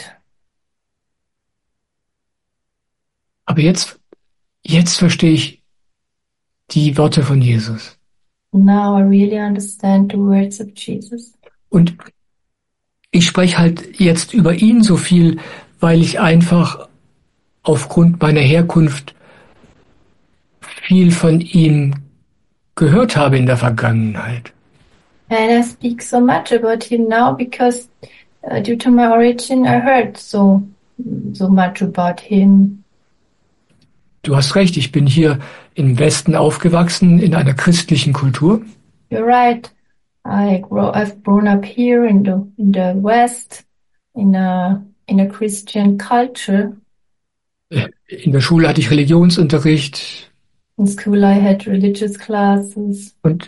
Aber jetzt verstehe ich die Worte von Jesus. Now I really understand the words of Jesus. Und ich spreche halt jetzt über ihn so viel, weil ich einfach aufgrund meiner Herkunft viel von ihm gehört habe in der Vergangenheit. And I speak so much about him now because due to my origin I heard so much about him. Du hast recht, ich bin hier im Westen aufgewachsen, in einer christlichen Kultur. You're right. I've grown up here in the West, in a Christian culture. In der Schule hatte ich Religionsunterricht. In school I had religious classes. Und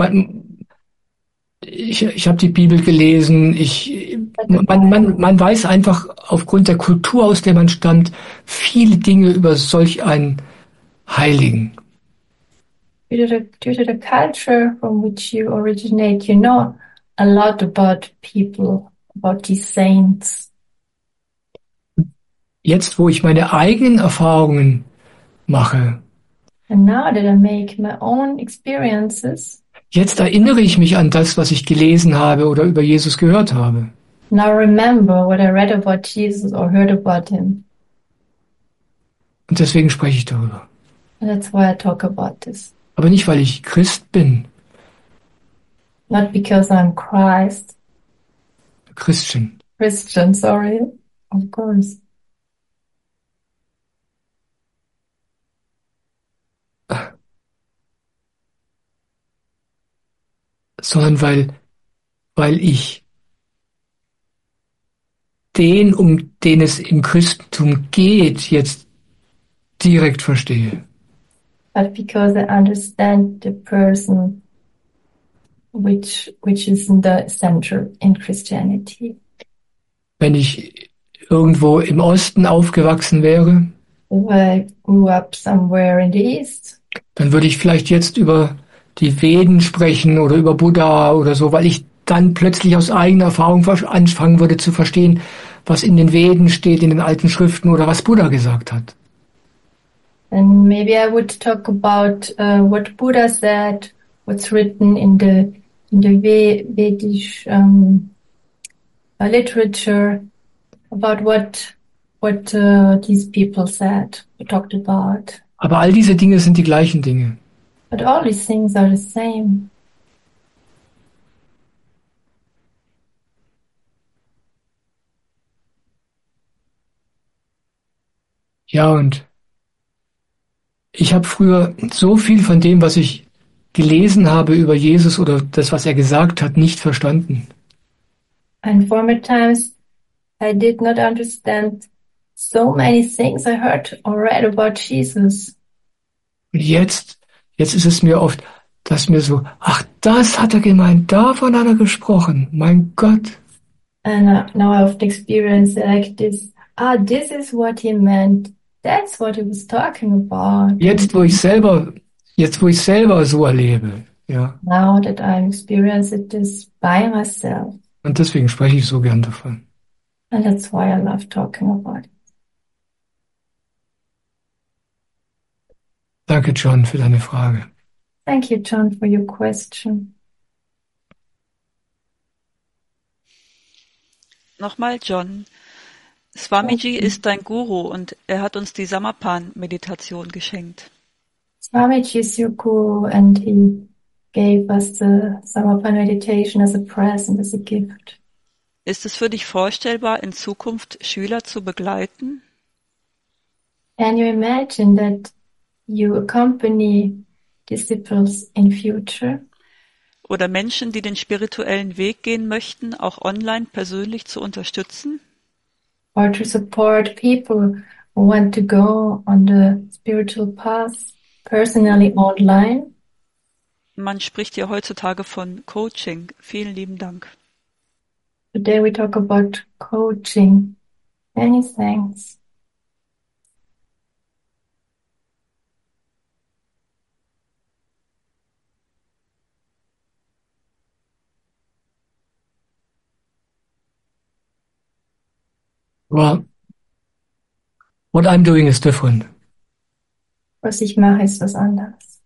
ich habe die Bibel gelesen. Man weiß einfach aufgrund der Kultur, aus der man stammt, viele Dinge über solch einen Heiligen. Due to the culture from which you originate, you know a lot about people, about these saints. Jetzt, wo ich meine eigenen Erfahrungen mache, and now that I make my own experiences, jetzt erinnere ich mich an das, was ich gelesen habe oder über Jesus gehört habe. Now remember what I read about Jesus or heard about him. Und deswegen spreche ich darüber. And that's why I talk about this. Aber nicht, weil ich Christ bin. Not because I'm Christian, sorry. Of course. Sondern weil ich den, um den es im Christentum geht, jetzt direkt verstehe. But because I understand the person which is in the center in Christianity. Wenn ich irgendwo im Osten aufgewachsen wäre, if I grew up somewhere in the East, dann würde ich vielleicht jetzt über die Veden sprechen oder über Buddha oder so, weil ich dann plötzlich aus eigener Erfahrung anfangen würde zu verstehen, was in den Veden steht, in den alten Schriften oder was Buddha gesagt hat. and maybe I would talk about what Buddha said, what's written in the Vedic literature about what these people said, talked about. Aber all diese Dinge sind die gleichen Dinge. But all these things are the same. Ja, und ich habe früher so viel von dem, was ich gelesen habe über Jesus oder das, was er gesagt hat, nicht verstanden. And former times I did not understand so many things I heard or read about Jesus. Und jetzt ist es mir oft, dass mir so, ach, das hat er gemeint, davon hat er gesprochen, mein Gott. And now I have experienced like this. This is what he meant. That's what he was talking about. Jetzt, wo ich selber so erlebe, ja. Now that I'm experiencing this by myself. Und deswegen spreche ich so gern davon. And that's why I love talking about it. Danke, John, für deine Frage. Thank you, John, for your question. Nochmal, John. Swamiji ist dein Guru und er hat uns die Samapan-Meditation geschenkt. Swamiji is your guru and he gave us the Samapan meditation as a present, as a gift. Ist es für dich vorstellbar, in Zukunft Schüler zu begleiten? Can you imagine that you accompany disciples in future? Oder Menschen, die den spirituellen Weg gehen möchten, auch online persönlich zu unterstützen? Or to support people who want to go on the spiritual path personally online? Man spricht ja heutzutage von Coaching. Vielen lieben Dank. Today we talk about coaching. Many thanks. Well, what I'm doing is different. Was ich mache, ist was anderes.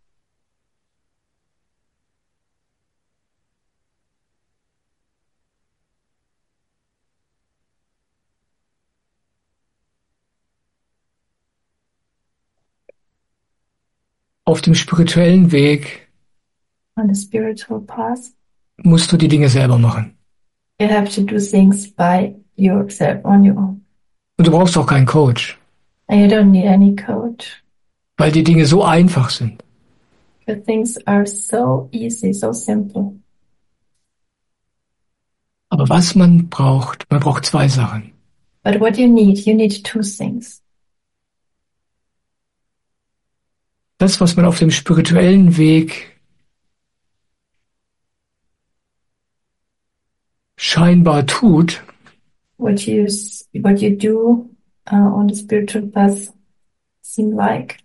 Auf dem spirituellen Weg On the spiritual path, musst du die Dinge selber machen. you have to do things by yourself, on your own. Und du brauchst auch keinen Coach, And you don't need any coach. weil die Dinge so einfach sind. Because things are so easy, so simple. Aber was man braucht zwei Sachen. But what you need two things. Das, was man auf dem spirituellen Weg scheinbar tut, What you do on the spiritual path seem like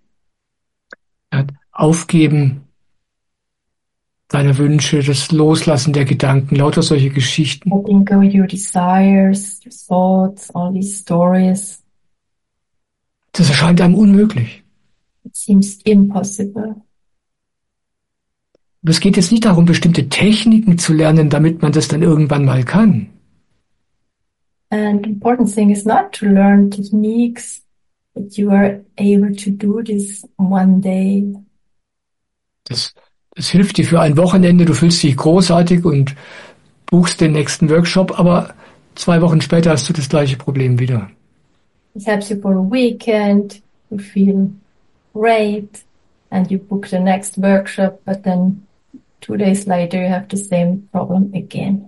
Aufgeben deiner Wünsche, das Loslassen der Gedanken, lauter solche Geschichten. letting go your desires, your thoughts, all these stories. Das erscheint einem unmöglich. It seems impossible. Aber es geht jetzt nicht darum, bestimmte Techniken zu lernen, damit man das dann irgendwann mal kann. And the important thing is not to learn techniques that you are able to do this one day. Das hilft dir für ein Wochenende, du fühlst dich großartig und buchst den nächsten Workshop, aber 2 Wochen später hast du das gleiche Problem wieder. It helps you for a weekend, you feel great, and you book the next workshop, but then 2 days later you have the same problem again.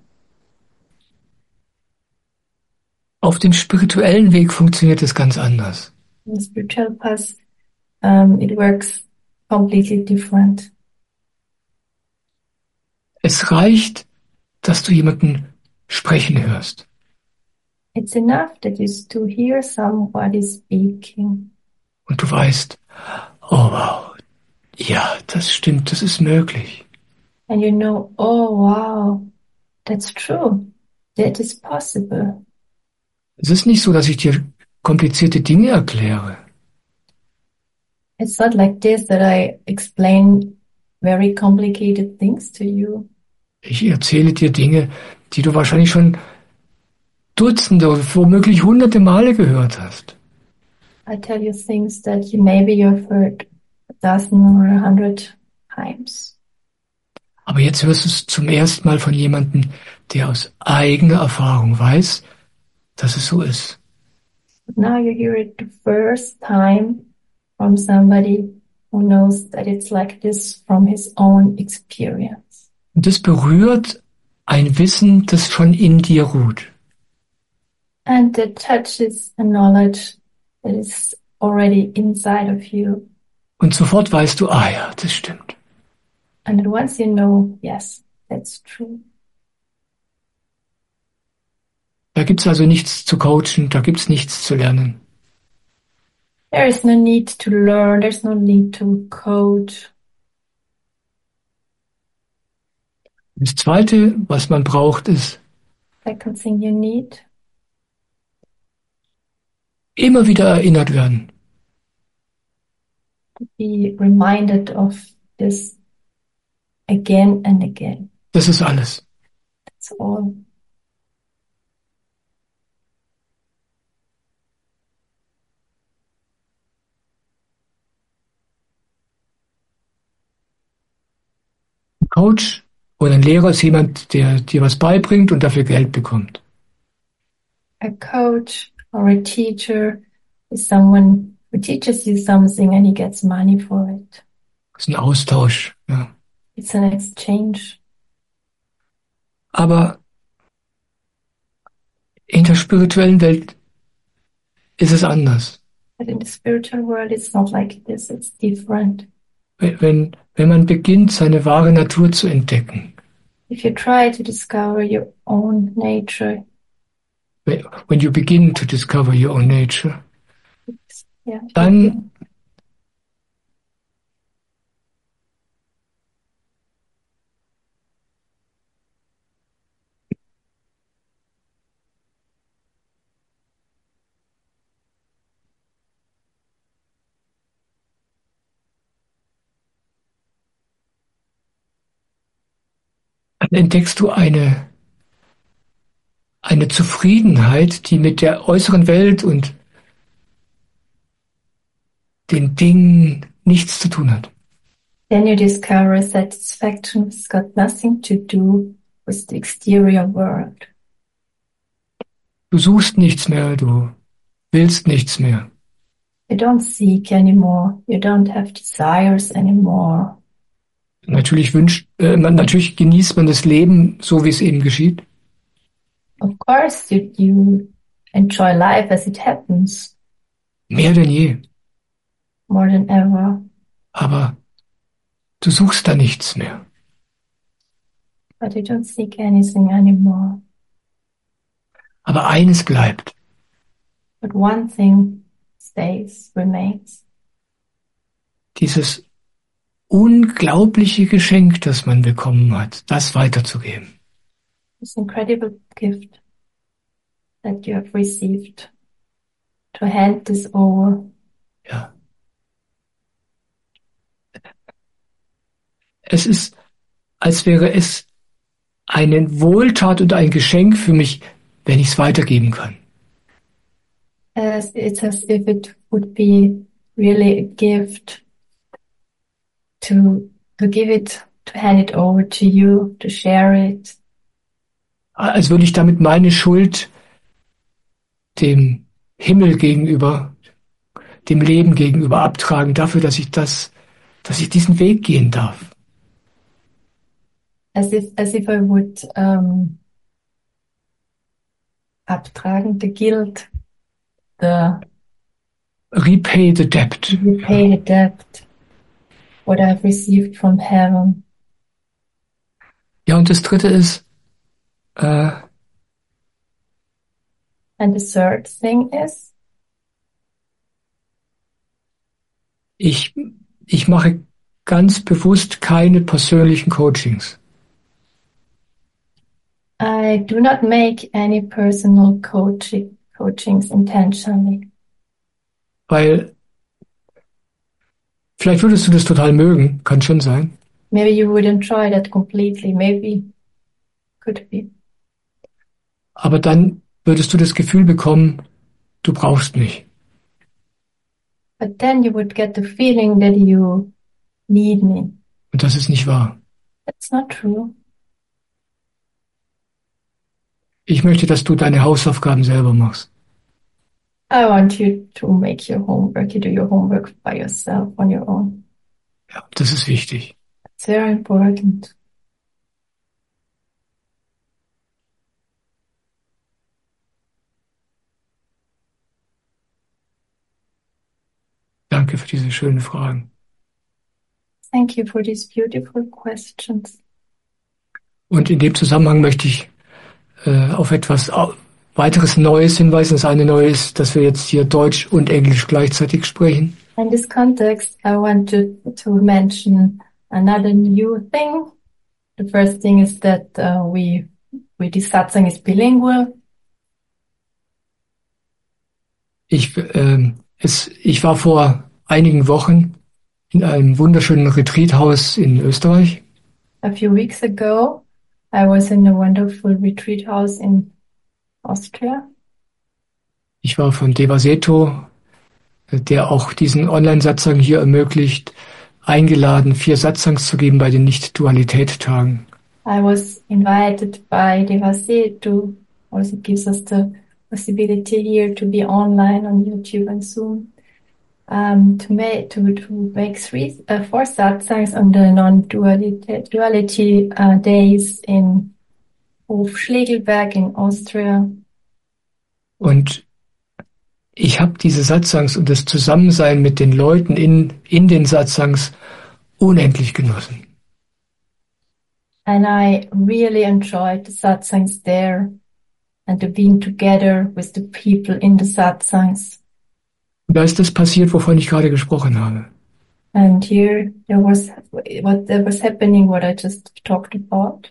Auf dem spirituellen Weg funktioniert es ganz anders. In the spiritual path, it works completely different. Es reicht, dass du jemanden sprechen hörst. It's enough that you to hear somebody speaking. Und du weißt, oh wow, ja, das stimmt, das ist möglich. And you know, oh wow, that's true. That is possible. Es ist nicht so, dass ich dir komplizierte Dinge erkläre. It's not like this that I explain very complicated things to you. Ich erzähle dir Dinge, die du wahrscheinlich schon Dutzende oder womöglich hunderte Male gehört hast. I tell you things that you've heard 1,000 or 100 times. Aber jetzt hörst du es zum ersten Mal von jemandem, der aus eigener Erfahrung weiß, dass es so ist. But now you hear it the first time from somebody who knows that it's like this from his own experience. Und das berührt ein Wissen, das schon in dir ruht. And it touches a knowledge that is already inside of you. Und sofort weißt du, ah ja, das stimmt. And at once you know, yes, that's true. Da gibt's also nichts zu coachen, da gibt's nichts zu lernen. There is no need to learn, there's no need to coach. Das Zweite, was man braucht, ist Second thing you need, immer wieder erinnert werden. to be reminded of this again and again. Das ist alles. That's all. Ein Coach oder ein Lehrer ist jemand, der dir was beibringt und dafür Geld bekommt. A coach or a teacher is someone who teaches you something and he gets money for it. Das ist ein Austausch. Ja. It's an exchange. Aber in der spirituellen Welt ist es anders. But in the spiritual world, it's not like this. It's different. Wenn man beginnt, seine wahre Natur zu entdecken, If you try to discover your own nature, when you begin to discover your own nature, yeah, dann entdeckst du eine Zufriedenheit, die mit der äußeren Welt und den Dingen nichts zu tun hat. then you discover a satisfaction that's got nothing to do with the exterior world. Du suchst nichts mehr, du willst nichts mehr. You don't seek anymore. You don't have desires anymore. Natürlich natürlich genießt man das Leben, so wie es eben geschieht. Of course, you enjoy life as it happens Mehr denn je. more than ever. Aber du suchst da nichts mehr. But you don't seek anything anymore. Aber eines bleibt. But one thing remains. Dieses unglaubliche Geschenk, das man bekommen hat, das weiterzugeben. This incredible gift that you have received, to hand this over. Ja. Es ist, als wäre es eine Wohltat und ein Geschenk für mich, wenn ich es weitergeben kann. It's as if it would be really a gift to give it, to hand it over to you, to share it. Als würde ich damit meine Schuld dem Himmel gegenüber, dem Leben gegenüber abtragen, dafür, dass ich diesen Weg gehen darf. As if I would abtragen the guilt, repay the debt. Repay the debt, what I've received from heaven. Ja, und das Dritte ist, And the third thing is? Ich mache ganz bewusst keine persönlichen Coachings. I do not make any personal coachings intentionally. Weil vielleicht würdest du das total mögen, kann schon sein. Maybe you wouldn't try that completely, maybe, could be. Aber dann würdest du das Gefühl bekommen, du brauchst mich. But then you would get the feeling that you need me. Und das ist nicht wahr. That's not true. Ich möchte, dass du deine Hausaufgaben selber machst. I want you to make your homework. You do your homework by yourself, on your own. Ja, das ist wichtig. It's very important. Danke für diese schönen Fragen. Thank you for these beautiful questions. Und in dem Zusammenhang möchte ich auf etwas weiteres Neues hinweisen. Das eine Neue ist, dass wir jetzt hier Deutsch und Englisch gleichzeitig sprechen. In this context, I want to mention another new thing. The first thing is that this satsang is bilingual. Ich war vor einigen Wochen in einem wunderschönen Retreathaus in Österreich. A few weeks ago, I was in a wonderful retreat house in Austria. Ich war von Devaseto, der auch diesen Online-Satsang hier ermöglicht, eingeladen, 4 Satsangs zu geben bei den Nicht-Dualität-Tagen. I was invited by Devaseto, also gives us the possibility here to be online on YouTube and Zoom, to make 4 satsangs on the non-duality days in Hof Schlegelberg in Austria. Und ich habe diese Satsangs und das Zusammensein mit den Leuten in den Satsangs unendlich genossen. And I really enjoyed the satsangs there and the being together with the people in the satsangs. Und da ist das passiert, wovon ich gerade gesprochen habe. And here there was happening, what I just talked about.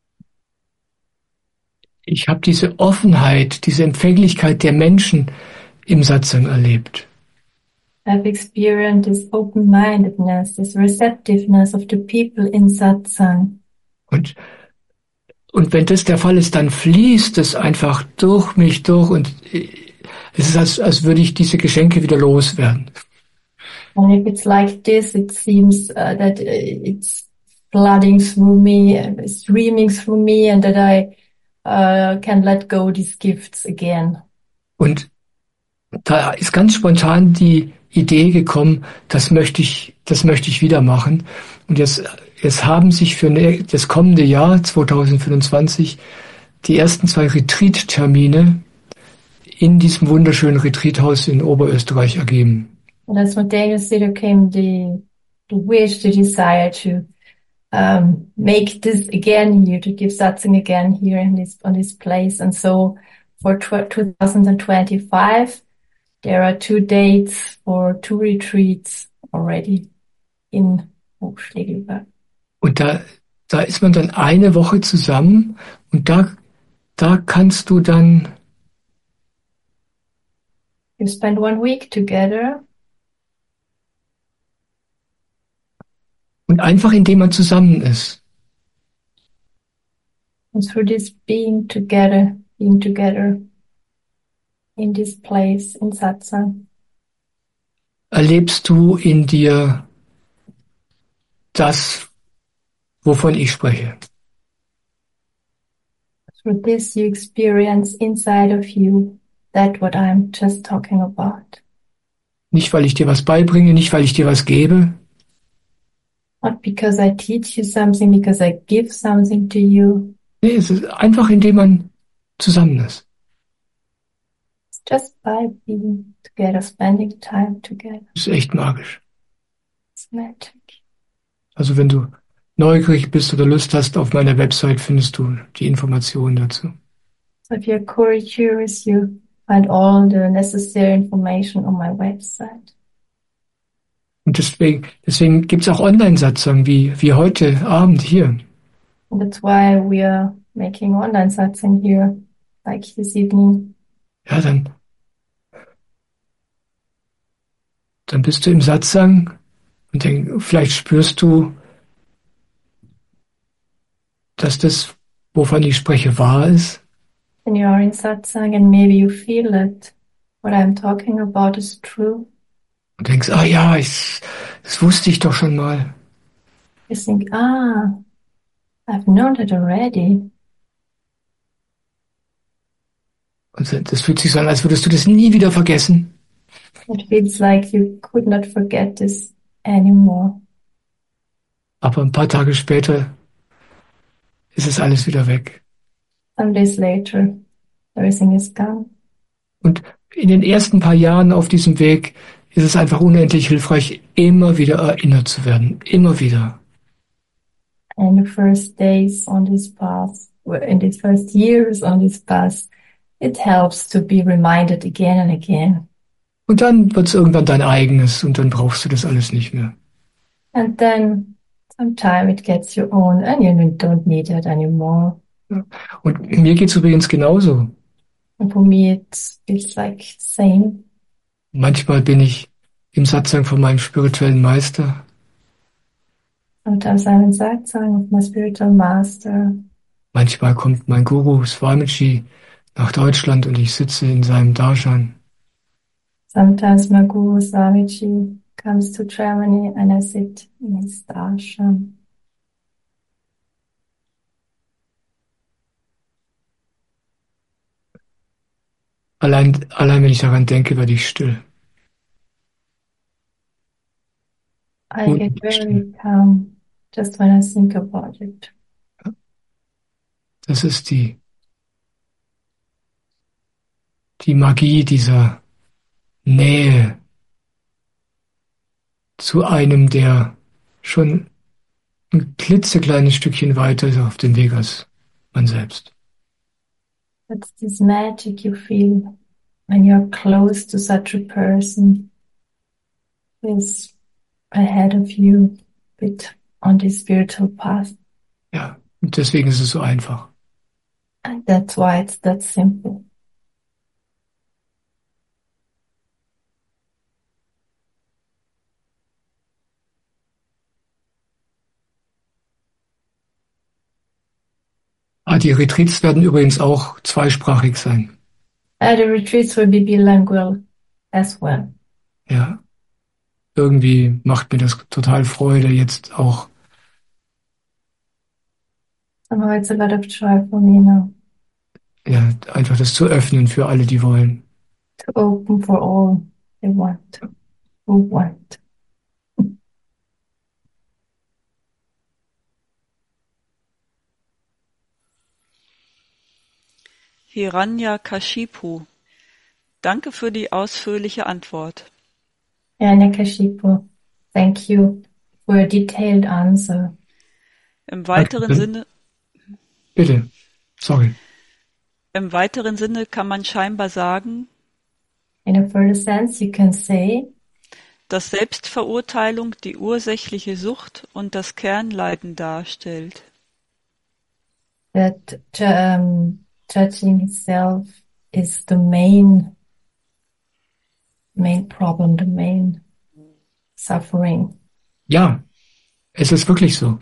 Ich habe diese Offenheit, diese Empfänglichkeit der Menschen im Satsang erlebt. I've experienced this open-mindedness, this receptiveness of the people in satsang. Und wenn das der Fall ist, dann fließt es einfach durch mich durch und es ist, als würde ich diese Geschenke wieder loswerden. And if it's like this, it seems that it's flooding through me, streaming through me, and that I can let go these gifts again. Und da ist ganz spontan die Idee gekommen, das möchte ich wieder machen. Und jetzt haben sich für das kommende Jahr 2025 die ersten 2 Retreat-Termine in diesem wunderschönen Retreathaus in Oberösterreich ergeben. And as spontaneously there came the wish, the desire to make this again here, to give satsang again here on this place. And so for 2025, there are 2 dates for 2 retreats already in Hochschlägelberg. Und da ist man dann eine Woche zusammen und da kannst du dann you spend 1 week together. Und einfach indem man zusammen ist. And through this being together in this place, in satsang, erlebst du in dir das, wovon ich spreche. Through this you experience inside of you that what I'm just talking about. Nicht, weil ich dir was beibringe, nicht, weil ich dir was gebe. Not because I teach you something, because I give something to you. Nee, es ist einfach, indem man zusammen ist. It's just by being together, spending time together. Das ist echt magisch. It's magic. Also wenn du neugierig bist oder Lust hast, auf meiner Website findest du die Informationen dazu. So if you're curious, you find all the necessary information on my website. Und deswegen gibt's auch Online-Satzungen wie heute Abend hier. And that's why we are making online satsang here, like this evening. Ja, dann bist du im Satsang und vielleicht spürst du, dass das, wovon ich spreche, wahr ist. And you are in satsang and maybe you feel that what I'm talking about is true. Und denkst, ja, das wusste ich doch schon mal. You think, I've known that already. Und das fühlt sich so an, als würdest du das nie wieder vergessen. It feels like you could not forget this anymore. Aber ein paar Tage später ist es alles wieder weg. Some days later, everything is gone. Und in den ersten paar Jahren auf diesem Weg ist es einfach unendlich hilfreich, immer wieder erinnert zu werden. Immer wieder. And the first days on this path, in the first years on this path, it helps to be reminded again and again. Und dann wird es irgendwann dein eigenes und dann brauchst du das alles nicht mehr. And then sometime it gets your own and you don't need it anymore. Ja. Und mir geht's übrigens genauso. And for me it's like same. Manchmal bin ich im Satsang von meinem spirituellen Meister. Sometimes I'm in satsang of my spiritual master. Manchmal kommt mein Guru Swamiji nach Deutschland und ich sitze in seinem Darshan. Sometimes my Guru Swamiji comes to Germany and I sit in his darshan. Allein wenn ich daran denke, werde ich still. I get very calm just when I think about it. Das ist die Magie dieser Nähe zu einem, der schon ein klitzekleines Stückchen weiter ist auf dem Weg als man selbst. That's this magic you feel when you're close to such a person who is ahead of you, bit on the spiritual path. Ja, und deswegen ist es so einfach. And that's why it's that simple. Die Retreats werden übrigens auch zweisprachig sein. The retreats will be bilingual as well. Ja. Irgendwie macht mir das total Freude, jetzt auch. Somehow it's a lot of joy for me now. Ja, einfach das zu öffnen für alle, die wollen. To open for all who want. Hiranyakashipu, danke für die ausführliche Antwort. Hiranyakashipu, thank you for a detailed answer. Im weiteren Sinne. Bitte, sorry. Im weiteren Sinne kann man scheinbar sagen, in a further sense you can say, dass Selbstverurteilung die ursächliche Sucht und das Kernleiden darstellt. That judging itself is the main problem, the main suffering. Ja, es ist wirklich so.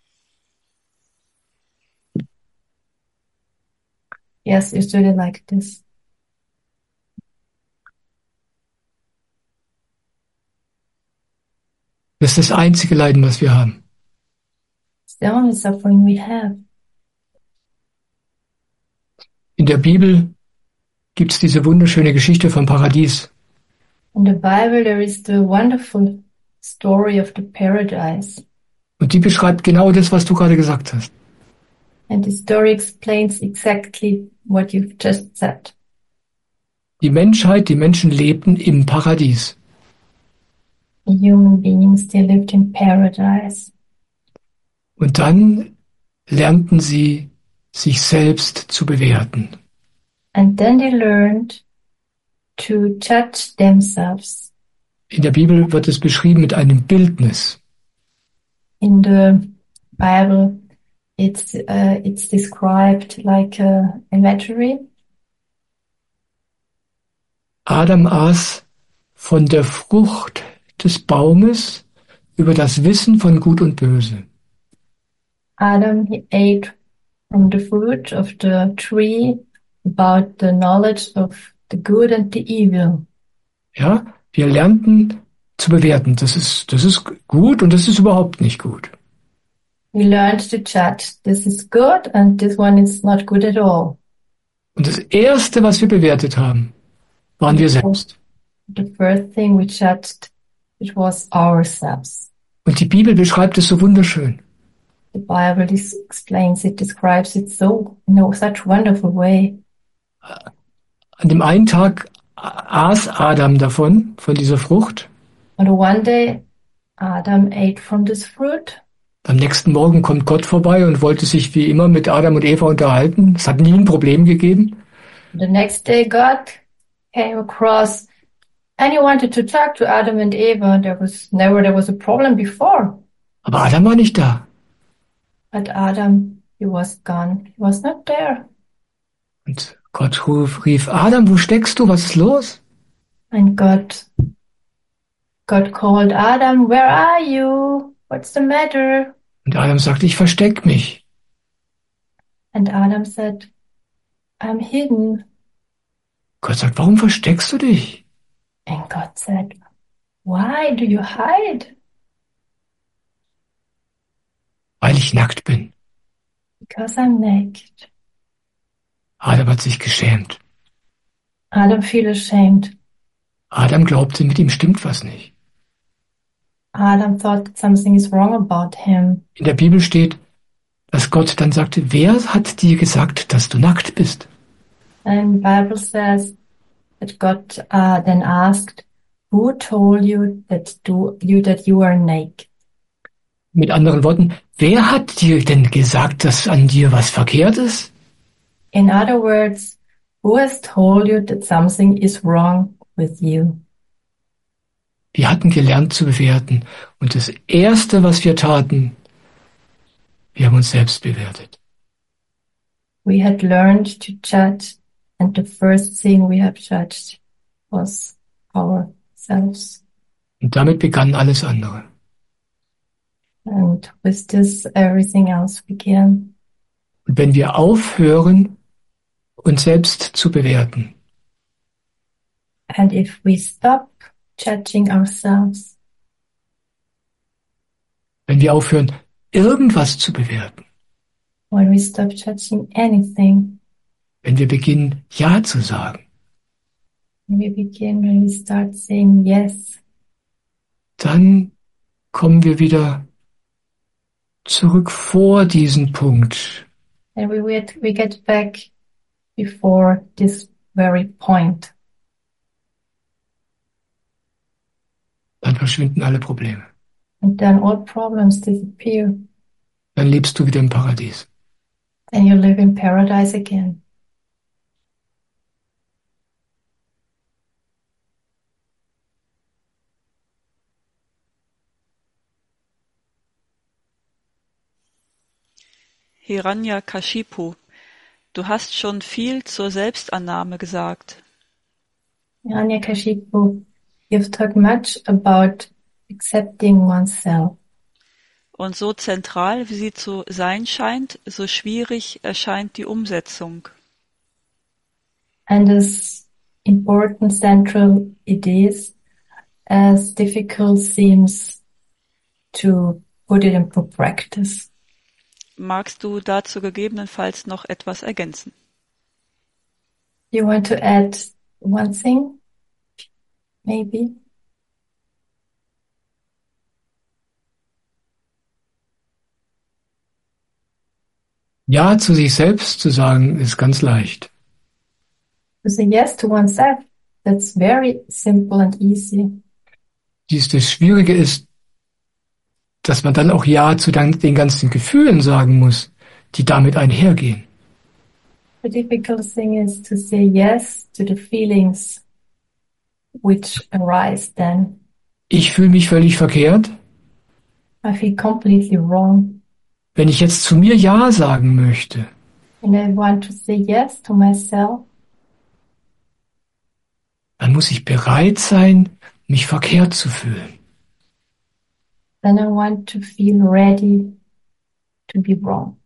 Yes, it's really like this. Das ist das einzige Leiden, was wir haben. It's the only suffering we have. In der Bibel gibt es diese wunderschöne Geschichte vom Paradies. In the Bible there is the wonderful story of the paradise. Und die beschreibt genau das, was du gerade gesagt hast. And the story explains exactly what you've just said. Die Menschen lebten im Paradies. The human beings, they lived in paradise. Und dann lernten sie, sich selbst zu bewerten. And then they learned to judge themselves. In der Bibel wird es beschrieben mit einem Bildnis. In the Bible, it's described like a imagery. Adam aß von der Frucht des Baumes über das Wissen von Gut und Böse. Adam, he ate from the fruit of the tree about the knowledge of the good and the evil. Ja, wir lernten zu bewerten. Das ist gut und das ist überhaupt nicht gut. We learned to judge. This is good and this one is not good at all. Und das Erste, was wir bewertet haben, waren wir selbst. The first thing we judged, it was ourselves. Und die Bibel beschreibt es so wunderschön. The Bible explains it, describes it so in such wonderful way. An dem einen Tag aß Adam davon, von dieser Frucht. On one day, Adam ate from this fruit. Am nächsten Morgen kommt Gott vorbei und wollte sich wie immer mit Adam und Eva unterhalten. Es hat nie ein Problem gegeben. The next day, God came across and he wanted to talk to Adam and Eva. There was a problem before. Aber Adam war nicht da. But Adam, he was gone. He was not there. Und Gott rief, Adam, wo steckst du? Was ist los? And God called Adam, where are you? What's the matter? Und Adam sagte, ich versteck mich. And Adam said, I'm hidden. Gott sagt, warum versteckst du dich? And God said, why do you hide? Weil ich nackt bin. Because I'm naked. Adam hat sich geschämt. Adam feel ashamed. Adam glaubte, mit ihm stimmt was nicht. Adam thought that something is wrong about him. In der Bibel steht, dass Gott dann sagte, wer hat dir gesagt, dass du nackt bist? And the Bible says that God then asked, who told you that you are naked? Mit anderen Worten, wer hat dir denn gesagt, dass an dir was verkehrt ist? In other words, who has told you that something is wrong with you? Wir hatten gelernt zu bewerten. Und das Erste, was wir taten, wir haben uns selbst bewertet. We had learned to judge, and the first thing we have judged was ourselves. Und damit begann alles andere. And with this, everything else began. Und wenn wir aufhören, uns selbst zu bewerten, and if we stop judging ourselves, wenn wir aufhören, irgendwas zu bewerten, when we stop judging anything, wenn wir beginnen, Ja zu sagen, when we start saying yes, dann kommen wir wieder zurück vor diesen Punkt. and we get back before this very point. Dann verschwinden alle Probleme. And then all problems disappear. Dann lebst du wieder im Paradies. And you live in paradise again. Hiranyakashipu, du hast schon viel zur Selbstannahme gesagt. Hiranyakashipu, you've talked much about accepting oneself. Und so zentral, wie sie zu sein scheint, so schwierig erscheint die Umsetzung. And as important central it is, as difficult seems to put it into practice. Magst du dazu gegebenenfalls noch etwas ergänzen? You want to add one thing? Maybe? Ja zu sich selbst zu sagen, ist ganz leicht. To say yes to oneself, that's very simple and easy. Das Schwierige ist, dass man dann auch Ja zu den ganzen Gefühlen sagen muss, die damit einhergehen. The difficult thing is to say yes to the feelings which arise then. Ich fühle mich völlig verkehrt, I feel completely wrong. wenn ich jetzt zu mir Ja sagen möchte. And I want to say yes to myself. Dann muss ich bereit sein, mich verkehrt zu fühlen. Then I want to feel ready to be wrong.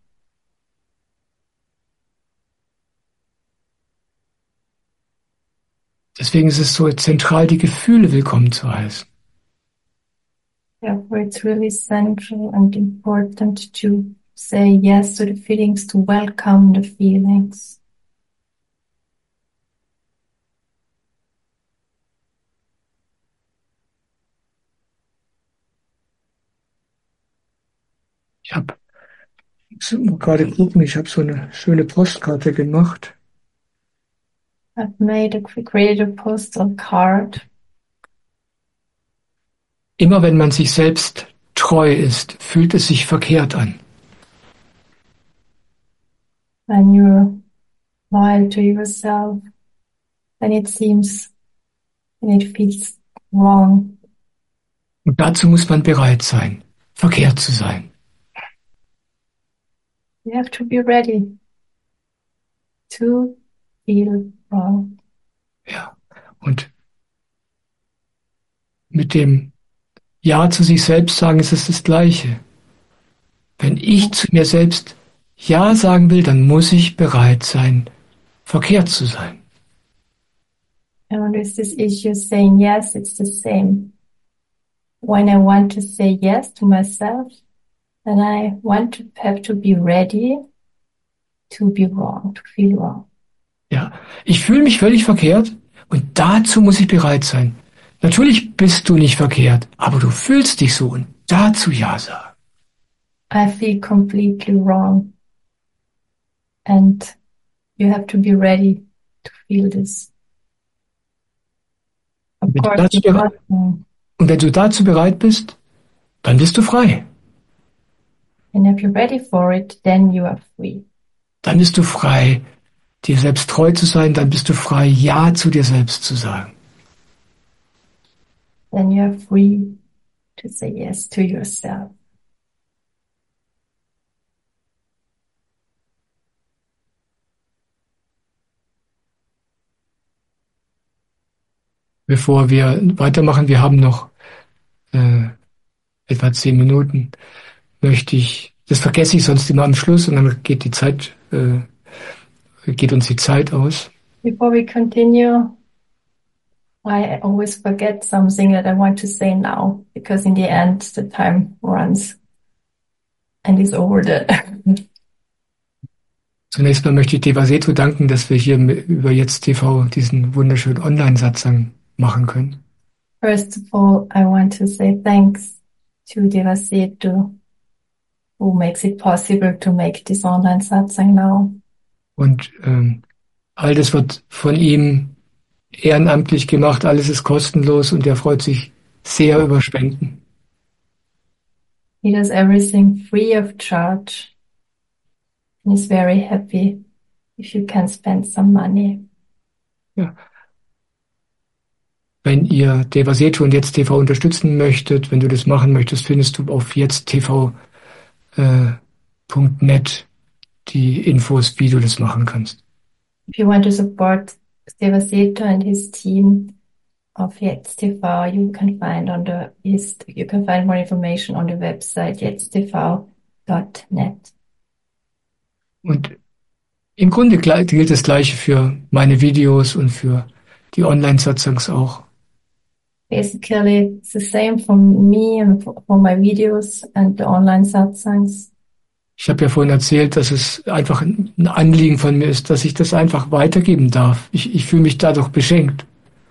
Deswegen ist es so zentral, die Gefühle willkommen zu heißen. Therefore, it's really central and important to say yes to the feelings, to welcome the feelings. Ich habe gerade gucken, ich habe so eine schöne Postkarte gemacht. I've created a postal card. Immer wenn man sich selbst treu ist, fühlt es sich verkehrt an. When you're loyal to yourself, then it seems and it feels wrong. Und dazu muss man bereit sein, verkehrt zu sein. You have to be ready to feel wrong. Ja. Und mit dem Ja zu sich selbst sagen ist es das Gleiche. Wenn ich zu mir selbst Ja sagen will, dann muss ich bereit sein, verkehrt zu sein. And with this issue saying yes, it's the same. When I want to say yes to myself, then I want to have to be ready to be wrong, to feel wrong. Ja, ich fühle mich völlig verkehrt und dazu muss ich bereit sein. Natürlich bist du nicht verkehrt, aber du fühlst dich so und dazu Ja sagen. I feel completely wrong. And you have to be ready to feel this. Of course, und wenn du dazu bereit bist, dann bist du frei. And if you're ready for it, then you are free. Dann bist du frei, dir selbst treu zu sein, dann bist du frei, Ja zu dir selbst zu sagen. Then you are free to say yes to yourself. Bevor wir weitermachen, wir haben noch etwa 10 Minuten, möchte ich, das vergesse ich sonst immer am Schluss und dann geht die Zeit, geht uns die Zeit aus. Before we continue, I always forget something that I want to say now, because in the end the time runs and is over there. Zunächst mal möchte ich Devasetu danken, dass wir hier über Jetzt TV diesen wunderschönen Online-Satsang machen können. First of all, I want to say thanks to Devasetu, who makes it possible to make this online satsang now. Und all das wird von ihm ehrenamtlich gemacht, alles ist kostenlos und er freut sich sehr über Spenden. He does everything free of charge and is very happy if you can spend some money. Ja. Wenn ihr Devasetu und Jetzt TV unterstützen möchtet, wenn du das machen möchtest, findest du auf jetzttv.net die Infos, wie du das machen kannst. If you want to support Devasetu and his team of Jetzt TV, you can find more information on the website jetzttv.net. Und im Grunde gilt das Gleiche für meine Videos und für die Online-Satsangs auch. Basically, it's the same for me and for my videos and the online satsangs. Ich habe ja vorhin erzählt, dass es einfach ein Anliegen von mir ist, dass ich das einfach weitergeben darf. Ich fühle mich dadurch beschenkt.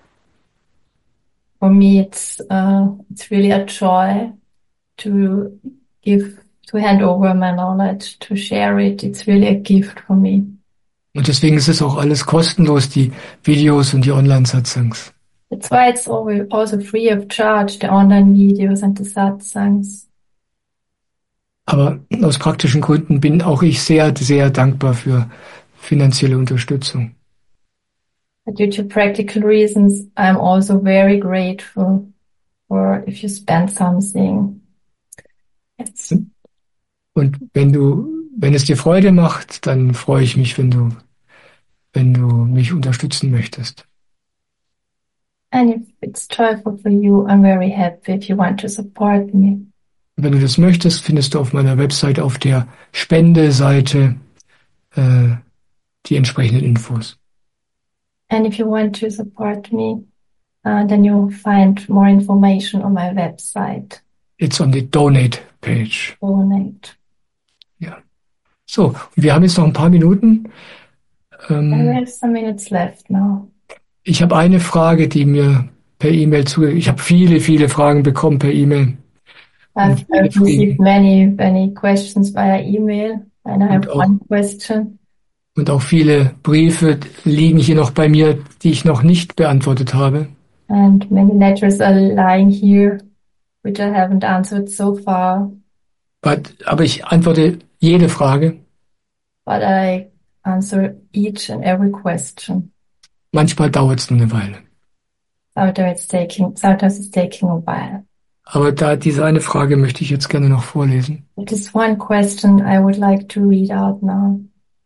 For me, it's really a joy to hand over my knowledge, to share it. It's really a gift for me. Und deswegen ist es auch alles kostenlos, die Videos und die Online-Satsangs. That's why it's also free of charge, the online videos and the satsangs. Aber aus praktischen Gründen bin auch ich sehr, sehr dankbar für finanzielle Unterstützung. Due to practical reasons, I'm also very grateful for if you spend something. Yes. Und wenn es dir Freude macht, dann freue ich mich, wenn du mich unterstützen möchtest. And if it's joyful for you, I'm very happy if you want to support me. Wenn du das möchtest, findest du auf meiner Website auf der Spendeseite die entsprechenden Infos. And if you want to support me, then you'll find more information on my website. It's on the Donate page. Donate. Ja. So, wir haben jetzt noch ein paar Minuten. And we have some minutes left now. Ich habe eine Frage, die mir per E-Mail ich habe viele Fragen bekommen per E-Mail. I've received many questions via email, and I have one question. Und auch viele Briefe liegen hier noch bei mir, die ich noch nicht beantwortet habe. And many letters are lying here, which I haven't answered so far. Aber ich antworte jede Frage. But I answer each and every question. Manchmal dauert es nur eine Weile. Sometimes it's taking a while. Aber diese eine Frage möchte ich jetzt gerne noch vorlesen. It is one question I would like to read out now.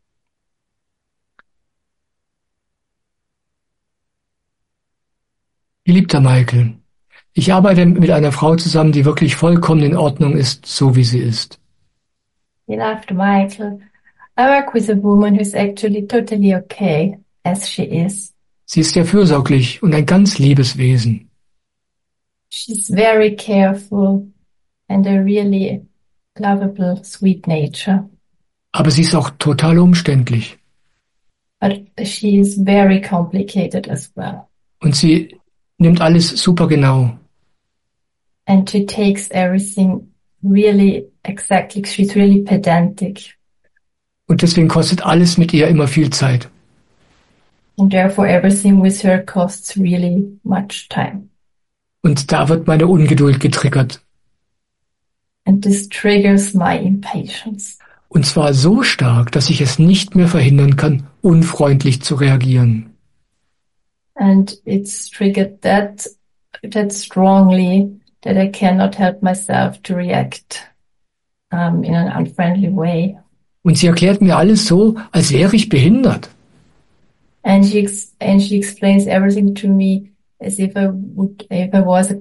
Geliebter Michael, ich arbeite mit einer Frau zusammen, die wirklich vollkommen in Ordnung ist, so wie sie ist. Beloved Michael, I work with a woman who's actually totally okay as she is. Sie ist sehr fürsorglich und ein ganz liebes Wesen. She's very careful and a really lovable, sweet nature. Aber sie ist auch total umständlich. But she is very complicated as well. Und sie nimmt alles super genau. And she takes everything really exactly. She's really pedantic. Und deswegen kostet alles mit ihr immer viel Zeit. And therefore everything with her costs really much time. Und da wird meine Ungeduld getriggert. And this triggers my impatience. Und zwar so stark, dass ich es nicht mehr verhindern kann, unfreundlich zu reagieren. And it's triggered that strongly that I cannot help myself to react in an unfriendly way. Und sie erklärt mir alles so, als wäre ich behindert. And she explains everything to me as if I was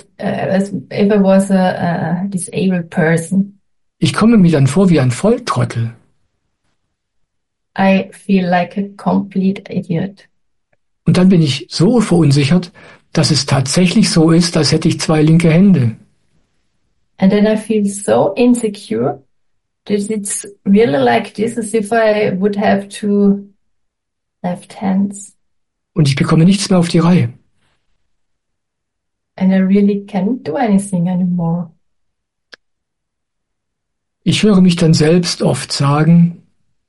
a disabled person. Ich komme mir dann vor wie ein Volltrottel. I feel like a complete idiot. Und dann bin ich so verunsichert, dass es tatsächlich so ist, als hätte ich zwei linke Hände. And then I feel so insecure that it's really like this, as if I would have two left hands. Und ich bekomme nichts mehr auf die Reihe. And I really can't do anything anymore. Ich höre mich dann selbst oft sagen,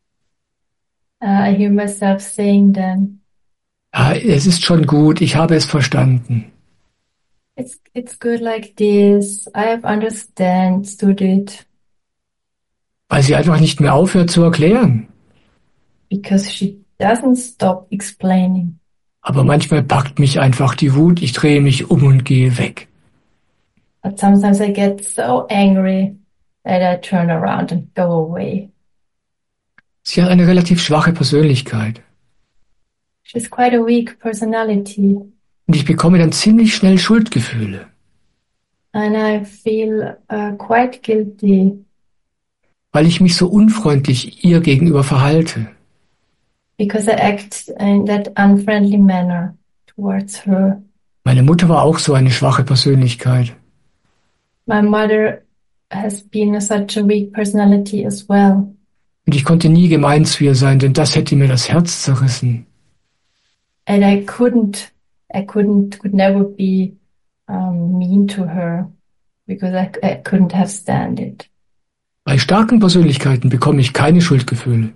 I hear myself saying then, es ist schon gut, ich habe es verstanden. It's good like this. I have understood it. Weil sie einfach nicht mehr aufhört zu erklären. Because she doesn't stop explaining. Aber manchmal packt mich einfach die Wut, ich drehe mich um und gehe weg. But sometimes I get so angry that I turn around and go away. Sie hat eine relativ schwache Persönlichkeit. She's quite a weak personality. Und ich bekomme dann ziemlich schnell Schuldgefühle. And I feel quite guilty. Weil ich mich so unfreundlich ihr gegenüber verhalte. Because I act in that unfriendly manner towards her. Meine Mutter war auch so eine schwache Persönlichkeit. My mother has been such a weak personality as well. Und ich konnte nie gemein zu ihr sein, denn das hätte mir das Herz zerrissen. And I could never be mean to her because I couldn't have stand it. Bei starken Persönlichkeiten bekomme ich keine Schuldgefühle.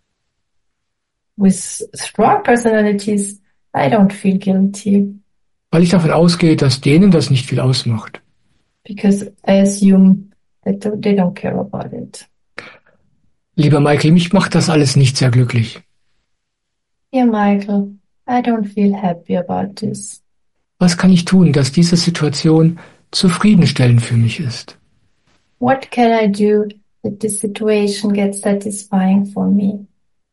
With strong personalities, I don't feel guilty. Weil ich davon ausgehe, dass denen das nicht viel ausmacht. Because I assume that they don't care about it. Lieber Michael, mich macht das alles nicht sehr glücklich. Yeah, Michael, I don't feel happy about this. Was kann ich tun, dass diese Situation zufriedenstellend für mich ist? What can I do that this situation gets satisfying for me?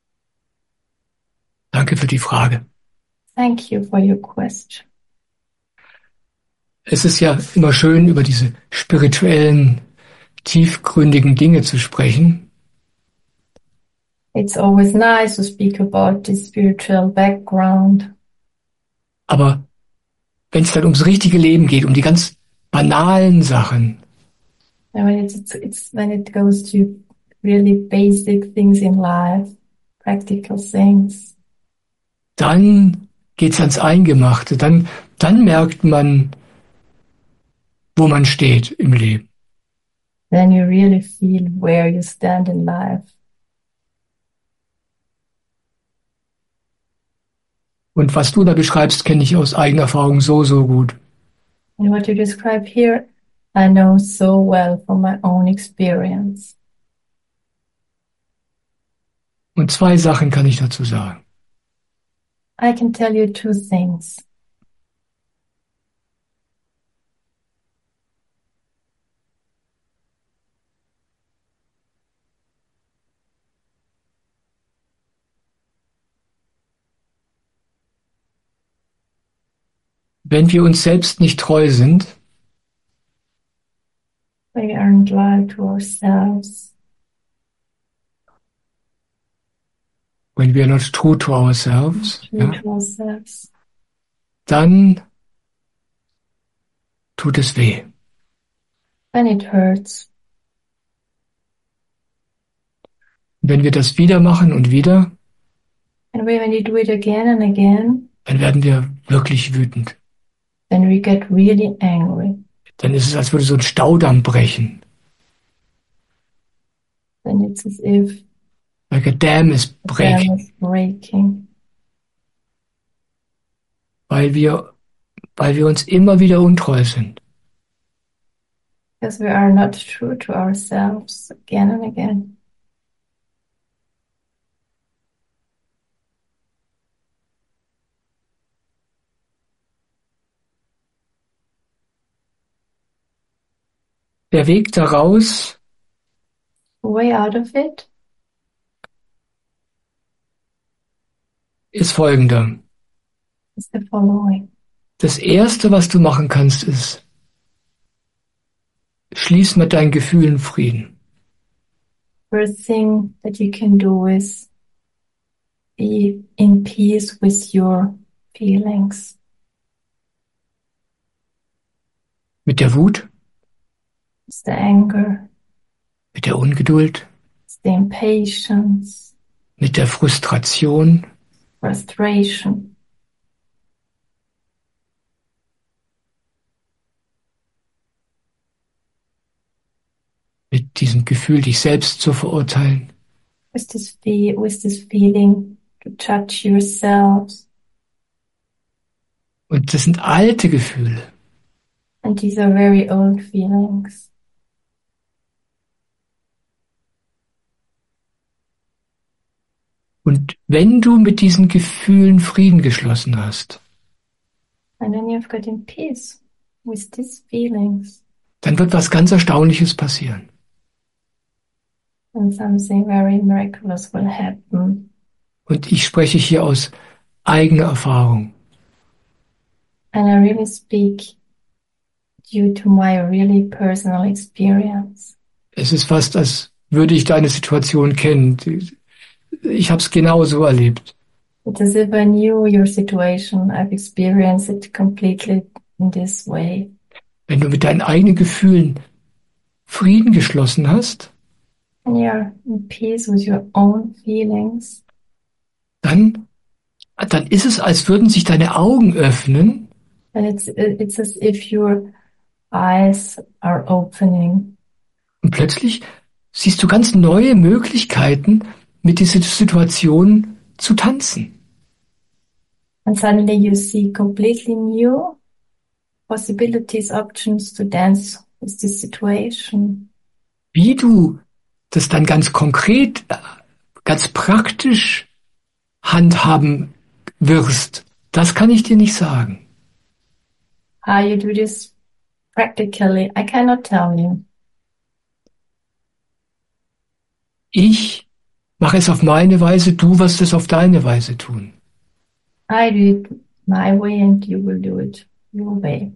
Danke für die Frage. Thank you for your question. Es ist ja immer schön, über diese spirituellen, tiefgründigen Dinge zu sprechen. It's always nice to speak about the spiritual background. Aber wenn es dann ums richtige Leben geht, um die ganz banalen Sachen, And when it goes to really basic things in life, practical things, dann geht's ans Eingemachte. Dann merkt man, wo man steht im Leben. then you really feel where you stand in life. Und was du da beschreibst, kenne ich aus eigener Erfahrung so gut. And what you describe here, I know so well from my own experience. Und 2 Sachen kann ich dazu sagen. I can tell you 2 things. Wenn wir uns selbst nicht treu sind, We aren't loyal to ourselves. when we are not true to ourselves, True to ourselves. Dann tut es weh. Then it hurts. Wenn wir das wieder machen und wieder, And when we do it again and again, dann werden wir wirklich wütend. then we get really angry. Dann ist es, als würde so ein Staudamm brechen. Then it's as if Like a dam is the dam breaking. is breaking. Weil wir uns immer wieder untreu sind. Because we are not true to ourselves again and again. Der Weg daraus The way out of it ist folgender. is the following. Das Erste, was du machen kannst, ist, schließ mit deinen Gefühlen Frieden. First thing that you can do is be in peace with your feelings. Mit der Wut, It's the anger, mit der Ungeduld, it's the impatience, mit der Frustration, frustration, mit diesem Gefühl, dich selbst zu verurteilen. with this feeling to judge yourselves. Und das sind alte Gefühle. And these are very old feelings. Und wenn du mit diesen Gefühlen Frieden geschlossen hast, And then you've got in peace with these feelings. dann wird was ganz Erstaunliches passieren. And something very miraculous will happen. Und ich spreche hier aus eigener Erfahrung. And I really speak due to my really personal experience. Es ist fast, als würde ich deine Situation kennen. Ich habe es genauso erlebt. It's as if I knew your situation. I've experienced it completely in this way. Wenn du mit deinen eigenen Gefühlen Frieden geschlossen hast, And you're in peace with your own feelings, dann ist es, als würden sich deine Augen öffnen and it's as if your eyes are opening. und plötzlich siehst du ganz neue Möglichkeiten, mit dieser Situation zu tanzen. And suddenly you see completely new possibilities, options to dance with this situation. Wie du das dann ganz konkret, ganz praktisch handhaben wirst, das kann ich dir nicht sagen. How you do this practically, I cannot tell you. Ich mache es auf meine Weise, du wirst es auf deine Weise tun. I do it my way and you will do it your way.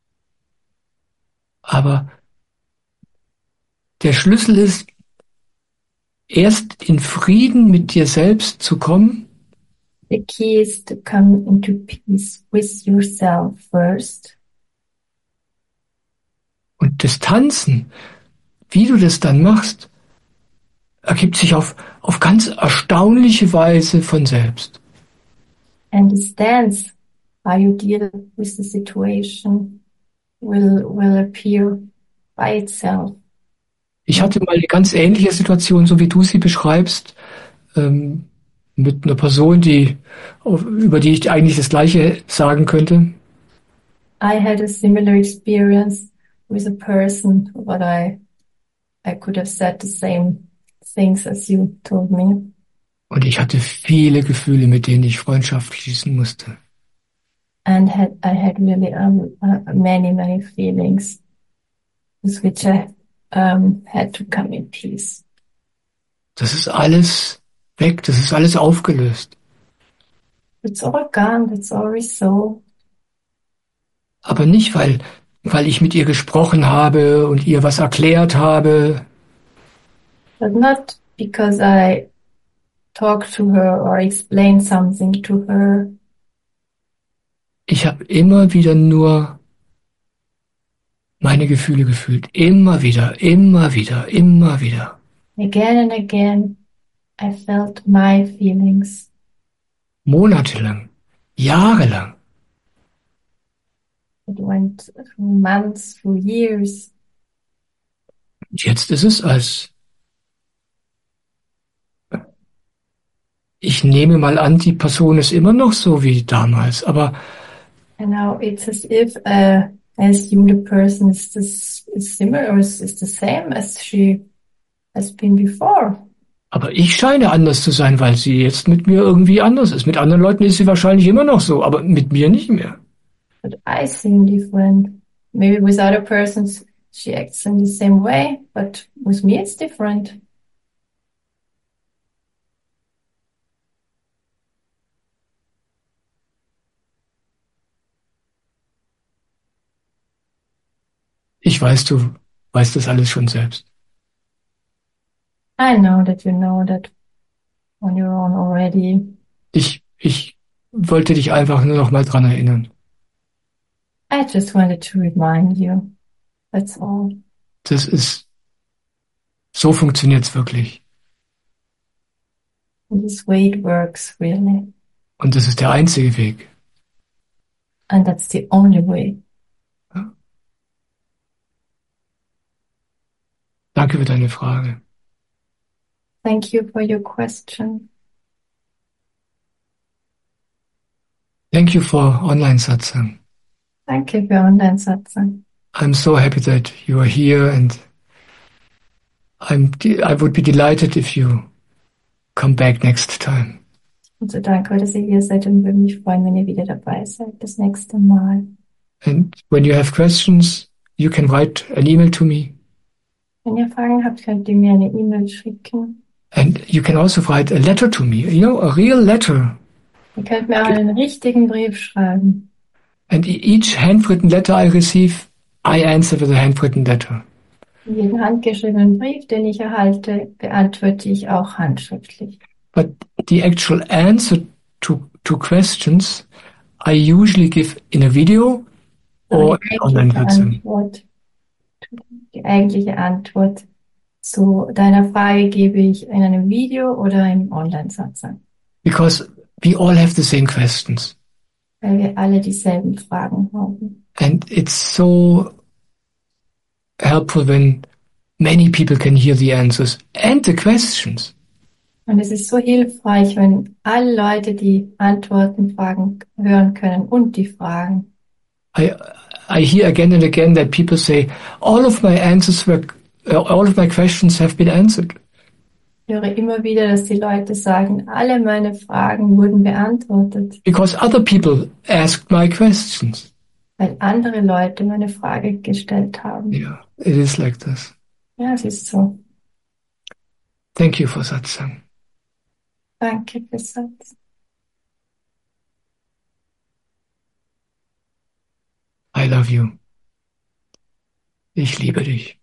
Aber der Schlüssel ist, erst in Frieden mit dir selbst zu kommen. The key is to come into peace with yourself first. Und das Tanzen, wie du das dann machst, ergibt sich auf ganz erstaunliche Weise von selbst. And this dance, how you deal with the situation, will appear by itself. Ich hatte mal eine ganz ähnliche Situation, so wie du sie beschreibst, mit einer Person, über die ich eigentlich das Gleiche sagen könnte. I had a similar experience with a person, but I could have said the same things as you told me. Und ich hatte viele Gefühle, mit denen ich Freundschaft schließen musste. And I had really many feelings with which I had to come in peace. Das ist alles weg, das ist alles aufgelöst. It's all gone, it's all resolved. Aber nicht, weil ich mit ihr gesprochen habe und ihr was erklärt habe. But not because I talked to her or explained something to her. Ich habe immer wieder nur meine Gefühle gefühlt. Immer wieder, immer wieder, immer wieder. Again and again, I felt my feelings. Monatelang, jahrelang. It went through months, through years. Und jetzt ist es ich nehme mal an, die Person ist immer noch so wie damals, aber And now it's as if I assume the person is similar or is the same as she has been before. Aber ich scheine anders zu sein, weil sie jetzt mit mir irgendwie anders ist. Mit anderen Leuten ist sie wahrscheinlich immer noch so, aber mit mir nicht mehr. But I seem different. Maybe with other persons she acts in the same way, but with me it's different. Ich weiß, du weißt das alles schon selbst. I know that you know that on your own already. Ich wollte dich einfach nur noch mal dran erinnern. I just wanted to remind you. That's all. So funktioniert's wirklich. In this way it works, really. Und das ist der einzige Weg. And that's the only way. Danke für deine Frage. Thank you for your question. Thank you for Online-Satsang. Danke für Online-Satsang. I'm so happy that you are here and I would be delighted if you come back next time. Und so danke, dass ihr hier seid und würde mich freuen, wenn ihr wieder dabei seid, das nächste Mal. And when you have questions, you can write an email to me. Wenn ihr Fragen habt, könnt ihr mir eine E-Mail schicken. And you can also write a letter to me, a real letter. Ihr könnt mir auch einen richtigen Brief schreiben. And each handwritten letter I receive, I answer with a handwritten letter. Jeden handgeschriebenen Brief, den ich erhalte, beantworte ich auch handschriftlich. But the actual answer to questions I usually give in a video or online Satsang. Die eigentliche Antwort zu deiner Frage gebe ich in einem Video oder im Online-Satsang. Because we all have the same questions. Weil wir alle dieselben Fragen haben. And it's so helpful when many people can hear the answers and the questions. Und es ist so hilfreich, wenn alle Leute die Antworten, Fragen hören können und die Fragen. I hear again and again that people say, all of my questions have been answered. Ich höre immer wieder, dass die Leute sagen, alle meine Fragen wurden beantwortet. Because other people asked my questions. Weil andere Leute meine Frage gestellt haben. Yeah, it is like this. Ja, es ist so. Thank you for satsang. Danke für Satz. I love you. Ich liebe dich.